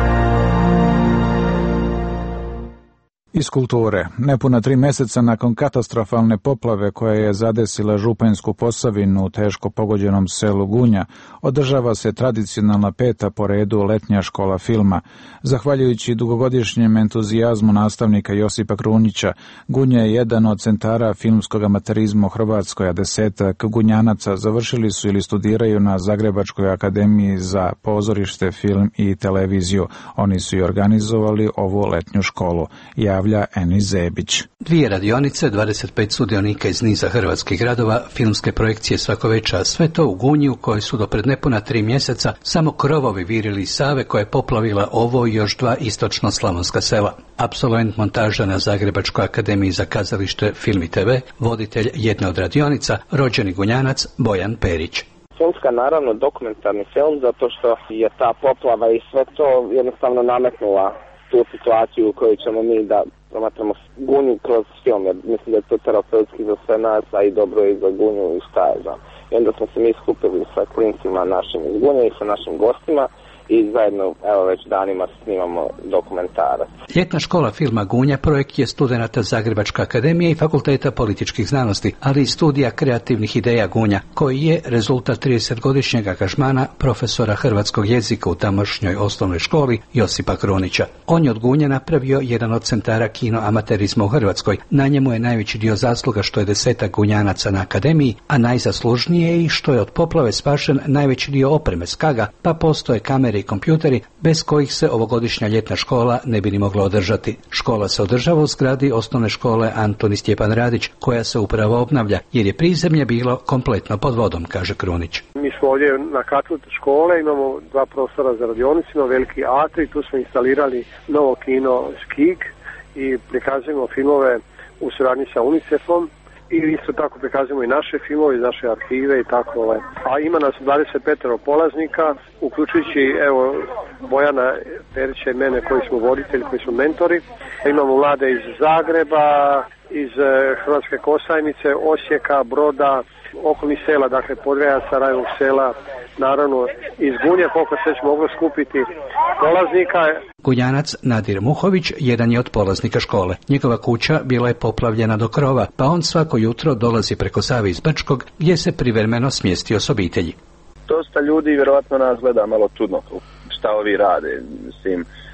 Iz kulture. Nepuna tri mjeseca nakon katastrofalne poplave koja je zadesila Županjsku Posavinu u teško pogođenom selu Gunja, održava se tradicionalna peta po redu letnja škola filma. Zahvaljujući dugogodišnjem entuzijazmu nastavnika Josipa Krunića, Gunja je jedan od centara filmskog amaterizma u Hrvatskoj, a desetak Gunjanaca završili su ili studiraju na Zagrebačkoj akademiji za pozorište, film i televiziju. Oni su i organizovali ovu letnju školu. Javlja Eni Zebić. Dvije radionice, dvadeset pet sudionika iz niza hrvatskih gradova, filmske projekcije svako večer, sve to u Gunji u kojoj su do pred nepuna tri mjeseca samo krovovi virili iz Save koja je poplavila ovo i još dva istočno-slavonska sela. Apsolvent montaža na Zagrebačkoj akademiji za kazalište, film i te ve, voditelj jedne od radionica, rođeni Gunjanac Bojan Perić. Filmska, naravno, dokumentarni film, zato što je ta poplava i sve to jednostavno nametnula tu situaciju u kojoj ćemo mi da promatramo Gunju kroz film, jer mislim da je to terapeutski za sve nas, a i dobro i za Gunju i šta je znam. I onda smo se mi skupili sa klincima našim iz Gunje i sa našim gostima i zajedno, evo već danima snimamo dokumentarac. Ljetna škola filma Gunja projekt je studenata Zagrebačke akademije i Fakulteta političkih znanosti, ali i studija kreativnih ideja Gunja, koji je rezultat tridesetgodišnjeg angažmana profesora hrvatskog jezika u tamošnjoj osnovnoj školi Josipa Krunića. On je od Gunje napravio jedan od centara kino amaterizma u Hrvatskoj. Na njemu je najveći dio zasluga što je desetak Gunjanaca na akademiji, a najzaslužnije je i što je od poplave spašen najveći dio opreme Skaga, pa postoje kamere i kompjuteri bez kojih se ovogodišnja ljetna škola ne bi ni mogla održati. Škola se održava u zgradi osnovne škole Antoni Stjepan Radić, koja se upravo obnavlja, jer je prizemlje bilo kompletno pod vodom, kaže Krunić. Mi smo ovdje na katu škole, imamo dva prostora za radionicu, imamo veliki atri, tu smo instalirali novo kino Skik i prikazujemo filmove u suradnji sa UNICEF-om. I isto tako prikazujemo i naše filmove iz naše arhive i tako. A ima nas dvadeset pet polaznika, uključujući evo Bojana Perića i mene koji smo voditelji, koji smo mentori. Imamo mlade iz Zagreba, iz Hrvatske Kosajnice, Osijeka, Broda, okolnih sela, dakle Podrejaca, Rajnog sela, naravno iz Gunje, koliko se već moglo skupiti polaznika. Gunjanac Nadir Muhović jedan je od polaznika škole. Njegova kuća bila je poplavljena do krova, pa on svako jutro dolazi preko Save iz Brčkog, gdje se privremeno smjestio s obitelji. Dosta ljudi vjerovatno nas gleda malo čudno šta ovi rade, mislim,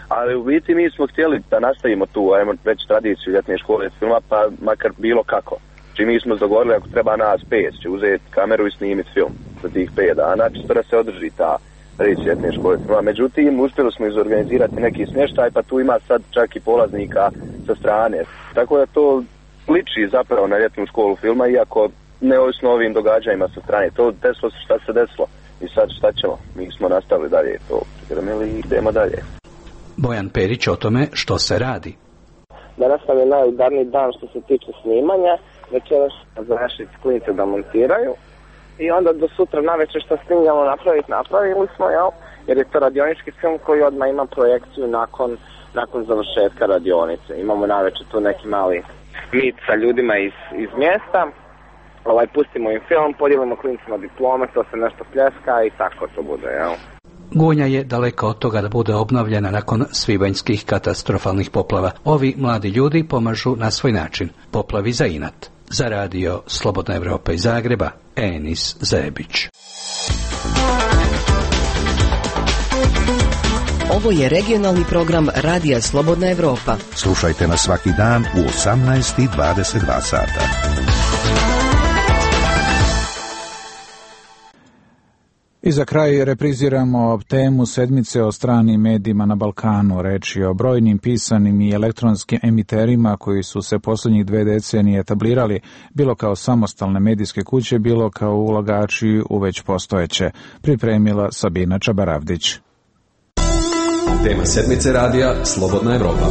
Ali u biti mi smo htjeli da nastavimo tu, ajmo reći, tradiciju ljetne škole filma, pa makar bilo kako. Znači mi smo dogovorili ako treba nas pet, će uzeti kameru i snimiti film za tih pet dana, čisto da se održi ta tradicija ljetne škole filma. Međutim, uspjeli smo izorganizirati neki smještaj, pa tu ima sad čak i polaznika sa strane. Tako da to liči zapravo na ljetnu školu filma, iako neovisno ovim događajima sa strane. To desilo se šta se desilo. I sad šta ćemo? Mi smo nastavili dalje to pripremili i idemo dalje. Bojan Perić o tome što se radi. Danas nam je najudarniji dan što se tiče snimanja. Večeras završiti klinice da montiraju. I onda do sutra navečer što snimljamo napraviti, napravili smo, jel? Jer je to radionički film koji odmah ima projekciju nakon, nakon završetka radionice. Imamo navečer tu neki mali mit sa ljudima iz, iz mjesta. Ovaj, pustimo im film, podijelimo klinicima diplome, to se nešto pljeska i tako to bude, jel? Gunja je daleko od toga da bude obnovljena nakon svibanjskih katastrofalnih poplava. Ovi mladi ljudi pomažu na svoj način. Poplavi za inat. Za radio Slobodna Evropa iz Zagreba, Enis Zebić. Ovo je regionalni program Radija Slobodna Evropa. Slušajte nas svaki dan u osamnaest i dvadeset dva sata. I za kraj repriziramo temu sedmice o stranim medijima na Balkanu. Reč je o brojnim pisanim i elektronskim emiterima koji su se posljednjih dve decenije etablirali, bilo kao samostalne medijske kuće, bilo kao ulagači u već postojeće. Pripremila Sabina Čabaravdić. Tema sedmice radija Slobodna Evropa.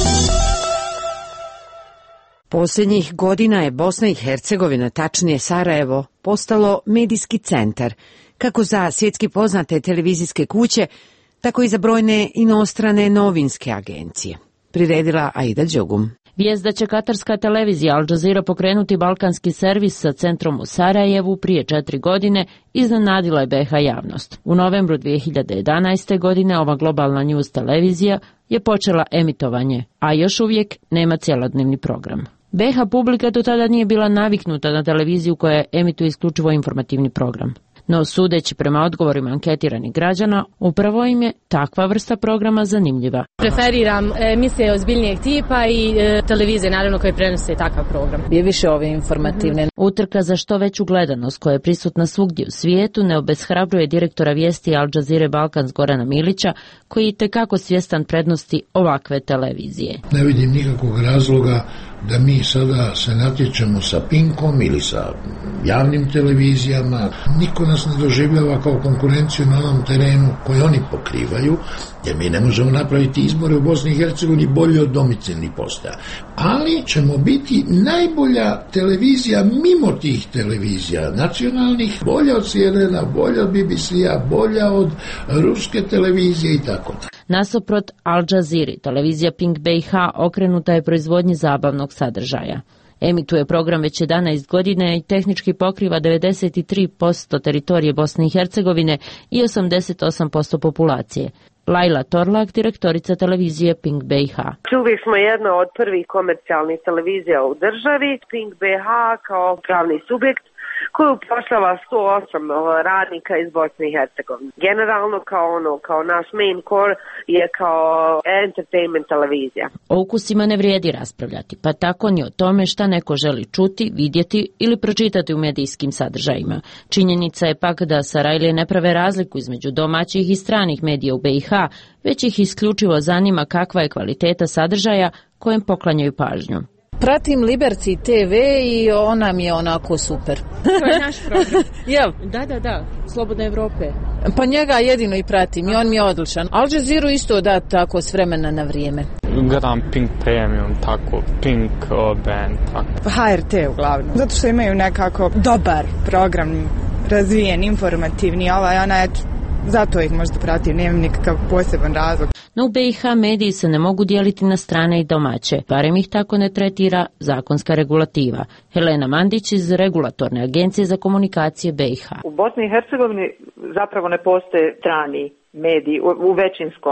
Posljednjih godina je Bosna i Hercegovina, tačnije Sarajevo, postalo medijski centar, kako za svjetski poznate televizijske kuće, tako i za brojne inostrane novinske agencije. Priredila Aida Đogum. Vijest da će katarska televizija Al Jazeera pokrenuti balkanski servis sa centrom u Sarajevu prije četiri godine iznenadila je B iH javnost. U novembru dvije hiljade jedanaeste. godine ova globalna news televizija je počela emitovanje, a još uvijek nema cjelodnevni program. B iH publika do tada nije bila naviknuta na televiziju koja emituje isključivo informativni program. No, sudeći prema odgovorima anketiranih građana, upravo im je takva vrsta programa zanimljiva. Preferiram emisije ozbiljnijeg tipa i e, televizije, naravno, koje prenose takav program. Je više ove informativne. Mm-hmm. Utrka za što veću gledanost koja je prisutna svugdje u svijetu ne obeshrabruje direktora vijesti Al Jazeera Balkans Gorana Milića, koji je itekako svjestan prednosti ovakve televizije. Ne vidim nikakvog razloga da mi sada se natječemo sa Pinkom ili sa javnim televizijama. Niko nas ne doživljava kao konkurenciju na onom terenu koji oni pokrivaju, jer mi ne možemo napraviti izbore u Bosni i Hercegovini bolje od domicilnih postaja. Ali ćemo biti najbolja televizija mimo tih televizija nacionalnih, bolja od C N N-a, bolja od B B C-a, bolja od ruske televizije i tako da. Nasuprot Al Jazeera, televizija Pink B iH okrenuta je proizvodnji zabavnog sadržaja. Emituje program već jedanaest godina i tehnički pokriva devedeset tri posto teritorije Bosne i Hercegovine i osamdeset osam posto populacije. Lajla Torlak, direktorica televizije Pink B iH. Uvijek smo jedna od prvih komercijalnih televizija u državi. Pink B iH kao pravni subjekt koju upošljava sto osam radnika iz Bosne i Hercegovine. Generalno kao ono, kao naš main core je kao entertainment televizija. O ukusima ne vrijedi raspravljati, pa tako ni o tome šta neko želi čuti, vidjeti ili pročitati u medijskim sadržajima. Činjenica je pak da Sarajlije ne prave razliku između domaćih i stranih medija u B iH, već ih isključivo zanima kakva je kvaliteta sadržaja kojem poklanjaju pažnju. Pratim Liberci T V i ona mi je onako super. To je naš program. Jel? Da, da, da. Slobodne Evrope. Pa njega jedino i pratim i on mi je odličan. Al Jazeera isto da tako s vremena na vrijeme. Gledam Pink Premium, tako, Pink uh, Band, tako. H R T uglavnom. Zato što imaju nekako dobar program, razvijen, informativni, ovaj, ona je, zato ih možda pratim, nemam nikakav poseban razlog. No u B iH mediji se ne mogu dijeliti na strane i domaće, barem ih tako ne tretira zakonska regulativa. Helena Mandić iz Regulatorne agencije za komunikacije B iH. U Bosni i Hercegovini zapravo ne postoje strani mediji u, u većinskom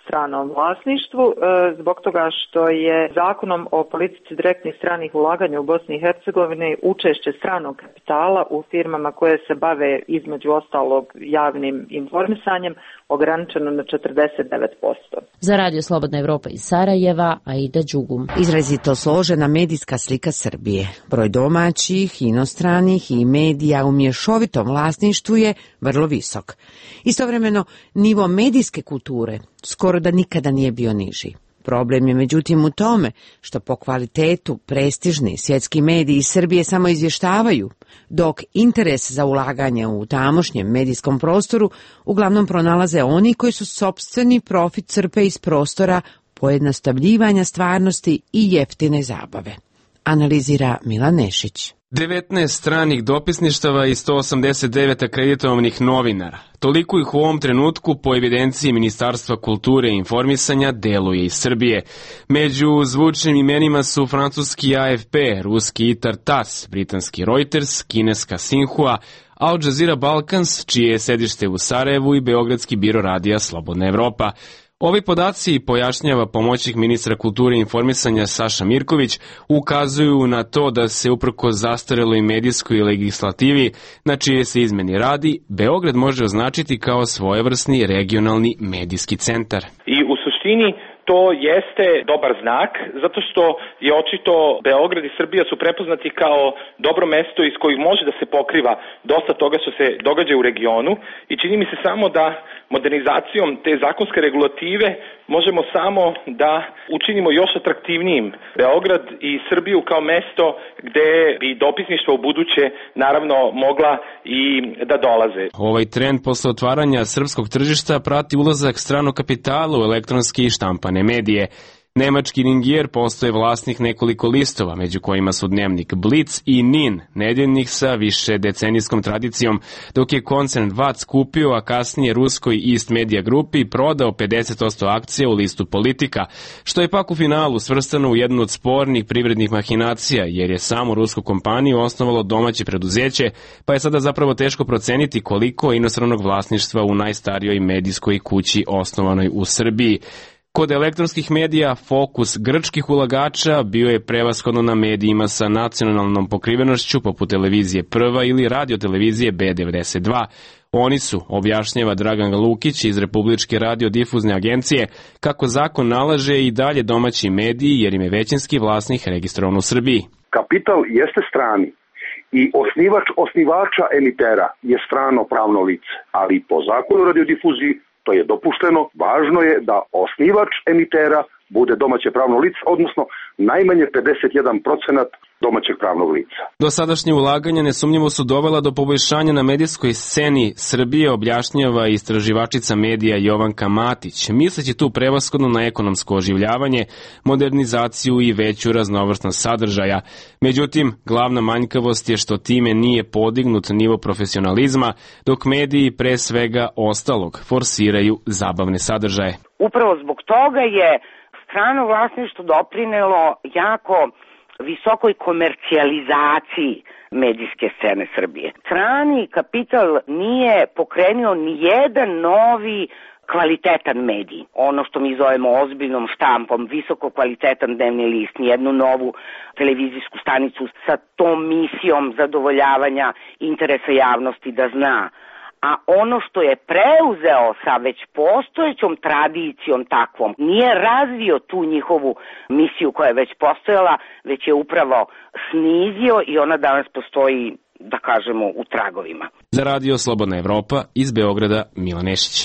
stranom vlasništvu, zbog toga što je zakonom o politici direktnih stranih ulaganja u Bosni i Hercegovini učešće stranog kapitala u firmama koje se bave između ostalog javnim informisanjem ograničeno na četrdeset devet posto. Za Radio Slobodna Evropa iz Sarajeva, Aida Đugum. Izrazito složena medijska slika Srbije. Broj domaćih, inostranih i medija u mješovitom vlasništvu je vrlo visok. Istovremeno, nivo medijske kulture skoro da nikada nije bio niži. Problem je međutim u tome što po kvalitetu prestižni svjetski mediji iz Srbije samo izvještavaju, dok interes za ulaganje u tamošnjem medijskom prostoru uglavnom pronalaze oni koji su sopstveni profit crpe iz prostora pojednostavljivanja stvarnosti i jeftine zabave. Analizira Milan Nešić. devetnaest stranih dopisništava i sto osamdeset devet akreditovanih novinara. Toliko ih u ovom trenutku po evidenciji Ministarstva kulture i informisanja deluje iz Srbije. Među zvučnim imenima su francuski A F P, ruski Itar Tas, britanski Reuters, kineska Sinhua, Al Jazeera Balkans, čije je sedište u Sarajevu i beogradski biro radija Slobodna Evropa. Ovi podaci, pojašnjava pomoćnik ministra kulture i informisanja Saša Mirković, ukazuju na to da se uprko zastareloj medijskoj legislativi, na čije se izmeni radi, Beograd može označiti kao svojevrsni regionalni medijski centar. I u suštini to jeste dobar znak, zato što je očito Beograd i Srbija su prepoznati kao dobro mesto iz kojih može da se pokriva dosta toga što se događa u regionu i čini mi se samo da modernizacijom te zakonske regulative možemo samo da učinimo još atraktivnijim Beograd i Srbiju kao mesto gde bi dopisništva u buduće naravno mogla i da dolaze. Ovaj trend posle otvaranja srpskog tržišta prati ulazak stranog kapitala u elektronski i štampane medije. Nemački Ringier postaje vlasnik nekoliko listova, među kojima su dnevnik Blitz i Nin, nedeljnik sa više decenijskom tradicijom, dok je koncern Vac kupio, a kasnije ruskoj East Media Grupi prodao pedeset posto akcija u listu Politika, što je pak u finalu svrstano u jednu od spornih privrednih mahinacija, jer je samu rusku kompaniju osnovalo domaće preduzeće, pa je sada zapravo teško proceniti koliko je inostranog vlasništva u najstarijoj medijskoj kući osnovanoj u Srbiji. Kod elektronskih medija fokus grčkih ulagača bio je prevashodno na medijima sa nacionalnom pokrivenošću poput televizije Prva ili radiotelevizije B devedeset dva. Oni su, objašnjava Dragan Lukić iz Republičke radiodifuzne agencije, kako zakon nalaže i dalje domaći mediji jer im je većinski vlasnik registrovan u Srbiji. Kapital jeste strani i osnivač osnivača emitera je strano pravno lice, ali po zakonu o radiodifuziji to je dopušteno. Važno je da osnivač emitera bude domaće pravno lice, odnosno najmanje pedeset jedan procenat domaćeg pravnog lica. Dosadašnje ulaganja nesumnjivo su dovela do poboljšanja na medijskoj sceni Srbije, objašnjava istraživačica medija Jovanka Matić, misleći tu prevashodno na ekonomsko oživljavanje, modernizaciju i veću raznovrsnost sadržaja. Međutim, glavna manjkavost je što time nije podignut nivo profesionalizma, dok mediji pre svega ostalog forsiraju zabavne sadržaje. Upravo zbog toga je strano vlasništvo doprinelo jako visokoj komercijalizaciji medijske scene Srbije. Strani kapital nije pokrenuo ni jedan novi kvalitetan medij, ono što mi zovemo ozbiljnom štampom, visoko kvalitetan dnevni list, nijednu novu televizijsku stanicu sa tom misijom zadovoljavanja interesa javnosti da zna. A ono što je preuzeo sa već postojećom tradicijom takvom, nije razvio tu njihovu misiju koja je već postojala, već je upravo snizio i ona danas postoji, da kažemo, u tragovima. Za Radio Slobodna Evropa iz Beograda, Milan Nešić.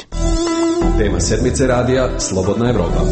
Tema sedmice radija Slobodna Evropa.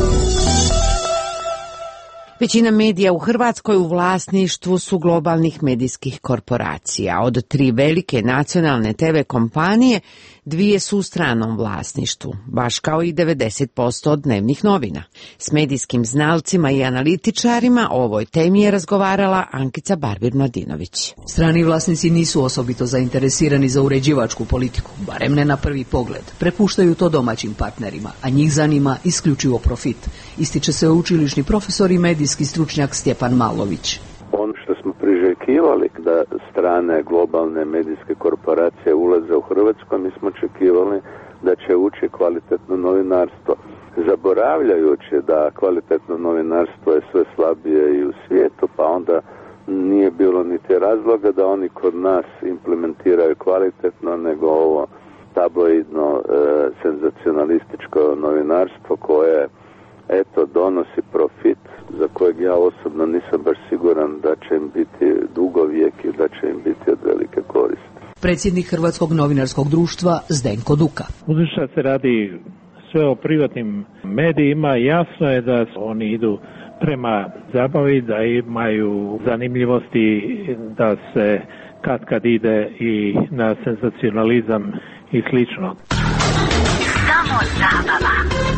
Većina medija u Hrvatskoj u vlasništvu su globalnih medijskih korporacija. Od tri velike nacionalne te ve kompanije, dvije su u stranom vlasništvu, baš kao i devedeset posto od dnevnih novina. S medijskim znalcima i analitičarima o ovoj temi je razgovarala Ankica Barbir-Mladinović. Strani vlasnici nisu osobito zainteresirani za uređivačku politiku, barem ne na prvi pogled. Prepuštaju to domaćim partnerima, a njih zanima isključivo profit. Ističe se učilišni profesor i medijski stručnjak Stjepan Malović. Ono što smo priželjkivali da strane globalne medijske korporacije ulaze u Hrvatsku, mi smo očekivali da će ući kvalitetno novinarstvo. zaboravljajući da kvalitetno novinarstvo je sve slabije i u svijetu, pa onda nije bilo niti razloga da oni kod nas implementiraju kvalitetno, nego ovo tabloidno, e, senzacionalističko novinarstvo koje eto donosi profit za kojeg ja osobno nisam baš siguran da će im biti dugovijek i da će im biti od velike koristi. Predsjednik Hrvatskog novinarskog društva Zdenko Duka. Budući da se radi sve o privatnim medijima, jasno je da oni idu prema zabavi, da imaju zanimljivosti, da se kad kad ide i na senzacionalizam i slično. Samo zabava.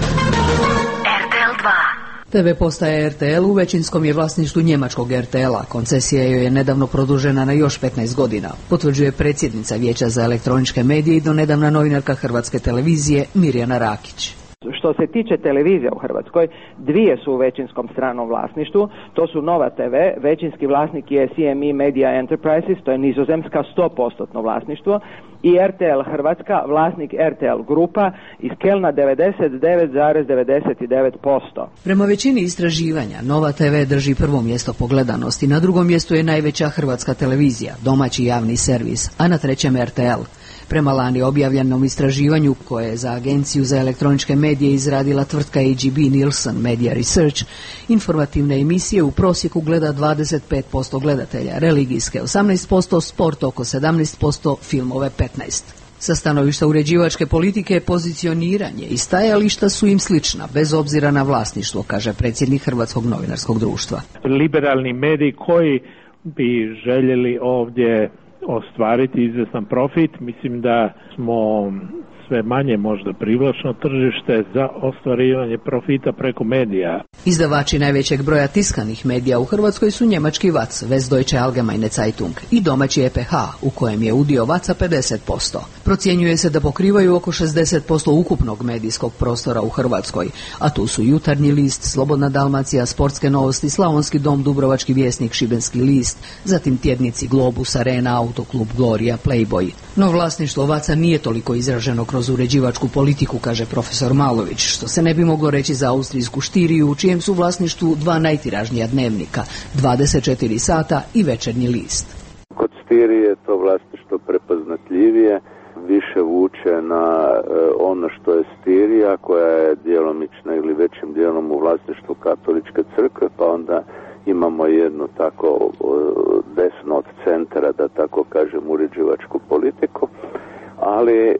R T L dva. T V postaja R T L u većinskom je vlasništvu njemačkog R T L-a. Koncesija joj je nedavno produžena na još petnaest godina. Potvrđuje predsjednica Vijeća za elektroničke medije i donedavna novinarka Hrvatske televizije Mirjana Rakić. Što se tiče televizija u Hrvatskoj, dvije su u većinskom stranom vlasništvu, to su Nova T V, većinski vlasnik je C M E Media Enterprises, to je nizozemska sto posto vlasništvo, i R T L Hrvatska, vlasnik R T L Grupa iz Kelna devedeset devet zarez devedeset devet posto. Prema većini istraživanja, Nova T V drži prvo mjesto po gledanosti, na drugom mjestu je najveća Hrvatska televizija, domaći javni servis, a na trećem R T L. Prema lani objavljenom istraživanju koje je za Agenciju za elektroničke medije izradila tvrtka A G B Nielsen Media Research, informativne emisije u prosjeku gleda dvadeset pet posto gledatelja, religijske osamnaest posto, sport oko sedamnaest posto, filmove petnaest posto. Sa stanovišta uređivačke politike, pozicioniranje i stajališta su im slična, bez obzira na vlasništvo, kaže predsjednik Hrvatskog novinarskog društva. Liberalni mediji koji bi željeli ovdje ostvariti izvjestan profit, mislim da smo sve manje možda privlačno tržište za ostvarivanje profita preko medija. Izdavači najvećeg broja tiskanih medija u Hrvatskoj su njemački V A C, Westdeutsche Allgemeine Zeitung, i domaći E P H, u kojem je udio V A C-a pedeset posto. Procjenjuje se da pokrivaju oko šezdeset posto ukupnog medijskog prostora u Hrvatskoj, a tu su Jutarnji list, Slobodna Dalmacija, Sportske novosti, Slavonski dom, Dubrovački vjesnik, Šibenski list, zatim tjednici Globus, Arena, Autoklub, Gloria, Playboy. No vlasništvo V A C-a nije toliko izraženo kroz uređivačku politiku, kaže profesor Malović, što se ne bi moglo reći za austrijsku Štiriju, u čijem su vlasništvu dva najtiražnija dnevnika, dvadeset četiri sata i Večernji list. Kod Štirije je to vlasništvo prepoznatljivije, više vuče na e, ono što je Štirija, koja je djelomično ili većim dijelom u vlasništvu Katoličke crkve, pa onda imamo jednu tako e, desno od centra, da tako kažem, uređivačku politiku. Ali e,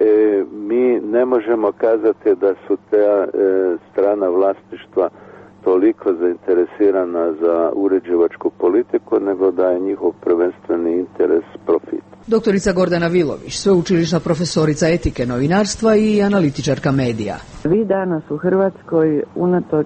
mi ne možemo kazati da su te e, strana vlasništva toliko zainteresirana za uređivačku politiku, nego da je njihov prvenstveni interes profit. Doktorica Gordana Vilović, sveučilišna profesorica etike novinarstva i analitičarka medija. Vi danas u Hrvatskoj, unatoč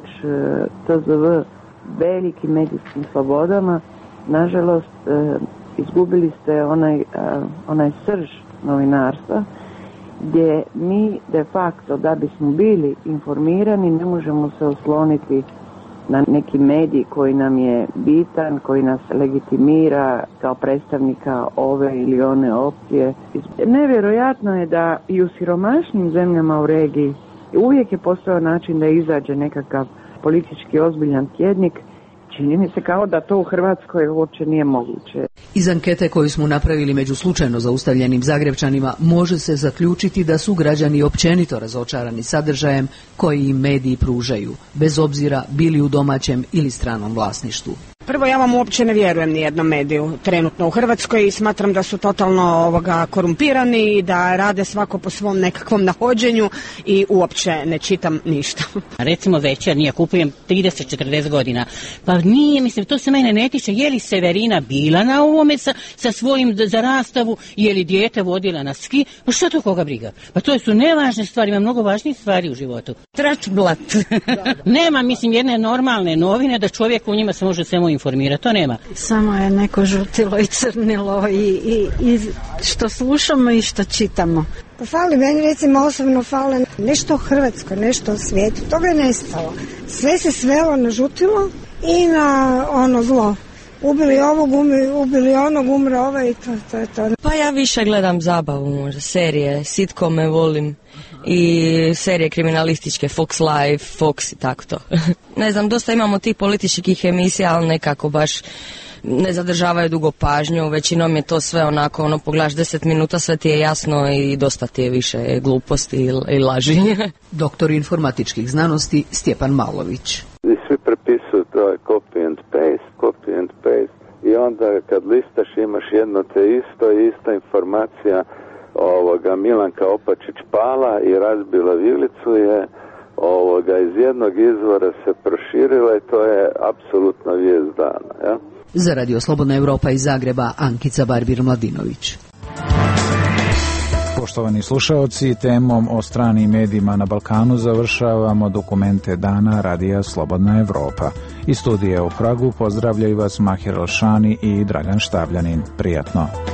T Z V velikim medijskim slobodama, nažalost e, izgubili ste onaj, e, onaj srž novinarstva, gdje mi de facto, da bismo bili informirani, ne možemo se osloniti na neki medij koji nam je bitan, koji nas legitimira kao predstavnika ove ili one opcije. Nevjerojatno je da i u siromašnim zemljama u regiji uvijek je postojao način da izađe nekakav politički ozbiljan tjednik. Čini mi se kao da to u Hrvatskoj uopće nije moguće. Iz ankete koju smo napravili među slučajno zaustavljenim Zagrepčanima može se zaključiti da su građani općenito razočarani sadržajem koji im mediji pružaju, bez obzira bili u domaćem ili stranom vlasništvu. Prvo, ja vam uopće ne vjerujem ni jednom mediju trenutno u Hrvatskoj i smatram da su totalno ovoga korumpirani i da rade svako po svom nekakvom nahođenju i uopće ne čitam ništa. Recimo Večernji, ja kupujem trideset četrdeset godina, pa nije, mislim, to se mene ne tiče, je li Severina bila na ovome sa, sa svojim za rastavu, je li dijete vodila na ski, pa što to koga briga? Pa to su nevažne stvari, ima mnogo važnijih stvari u životu. Tračblat. Nema, mislim, jedne normalne novine da čovjek u njima se može samo informirati, to nema. Samo je neko žutilo i crnilo i, i, i što slušamo i što čitamo. Pa fali, meni recimo osobno fali nešto o Hrvatskoj, nešto o svijetu, toga je nestalo. Sve se svelo na žutilo i na ono zlo. ubili ovog, ubili onog, umre ovaj i to, to je to. Pa ja više gledam zabavu, možda serije, sitkome volim i serije kriminalističke, Fox Life, Fox i tako to. Ne znam, dosta imamo tih političkih emisija, ali nekako baš ne zadržavaju dugo pažnju, većinom je to sve onako, ono, pogledaš deset minuta, sve ti je jasno i dosta ti je više gluposti i, i laži. Doktor informatičkih znanosti Stjepan Malović. I svi prepisuju to je copy and paste, copy and paste i onda kad listaš imaš jedno te isto i ista informacija ovoga Milanka Opačić pala i razbila vilicu je ovoga iz jednog izvora se proširila i to je apsolutno vijest dana, ja? Za Radio Slobodna Evropa iz Zagreba, Ankica Barbir-Mladinović. Poštovani slušaoci, temom o stranim medijima na Balkanu završavamo dokumente dana Radija Slobodna Evropa. Iz studija u Pragu pozdravljaju vas Mahir Alšani i Dragan Štavljanin. Prijatno.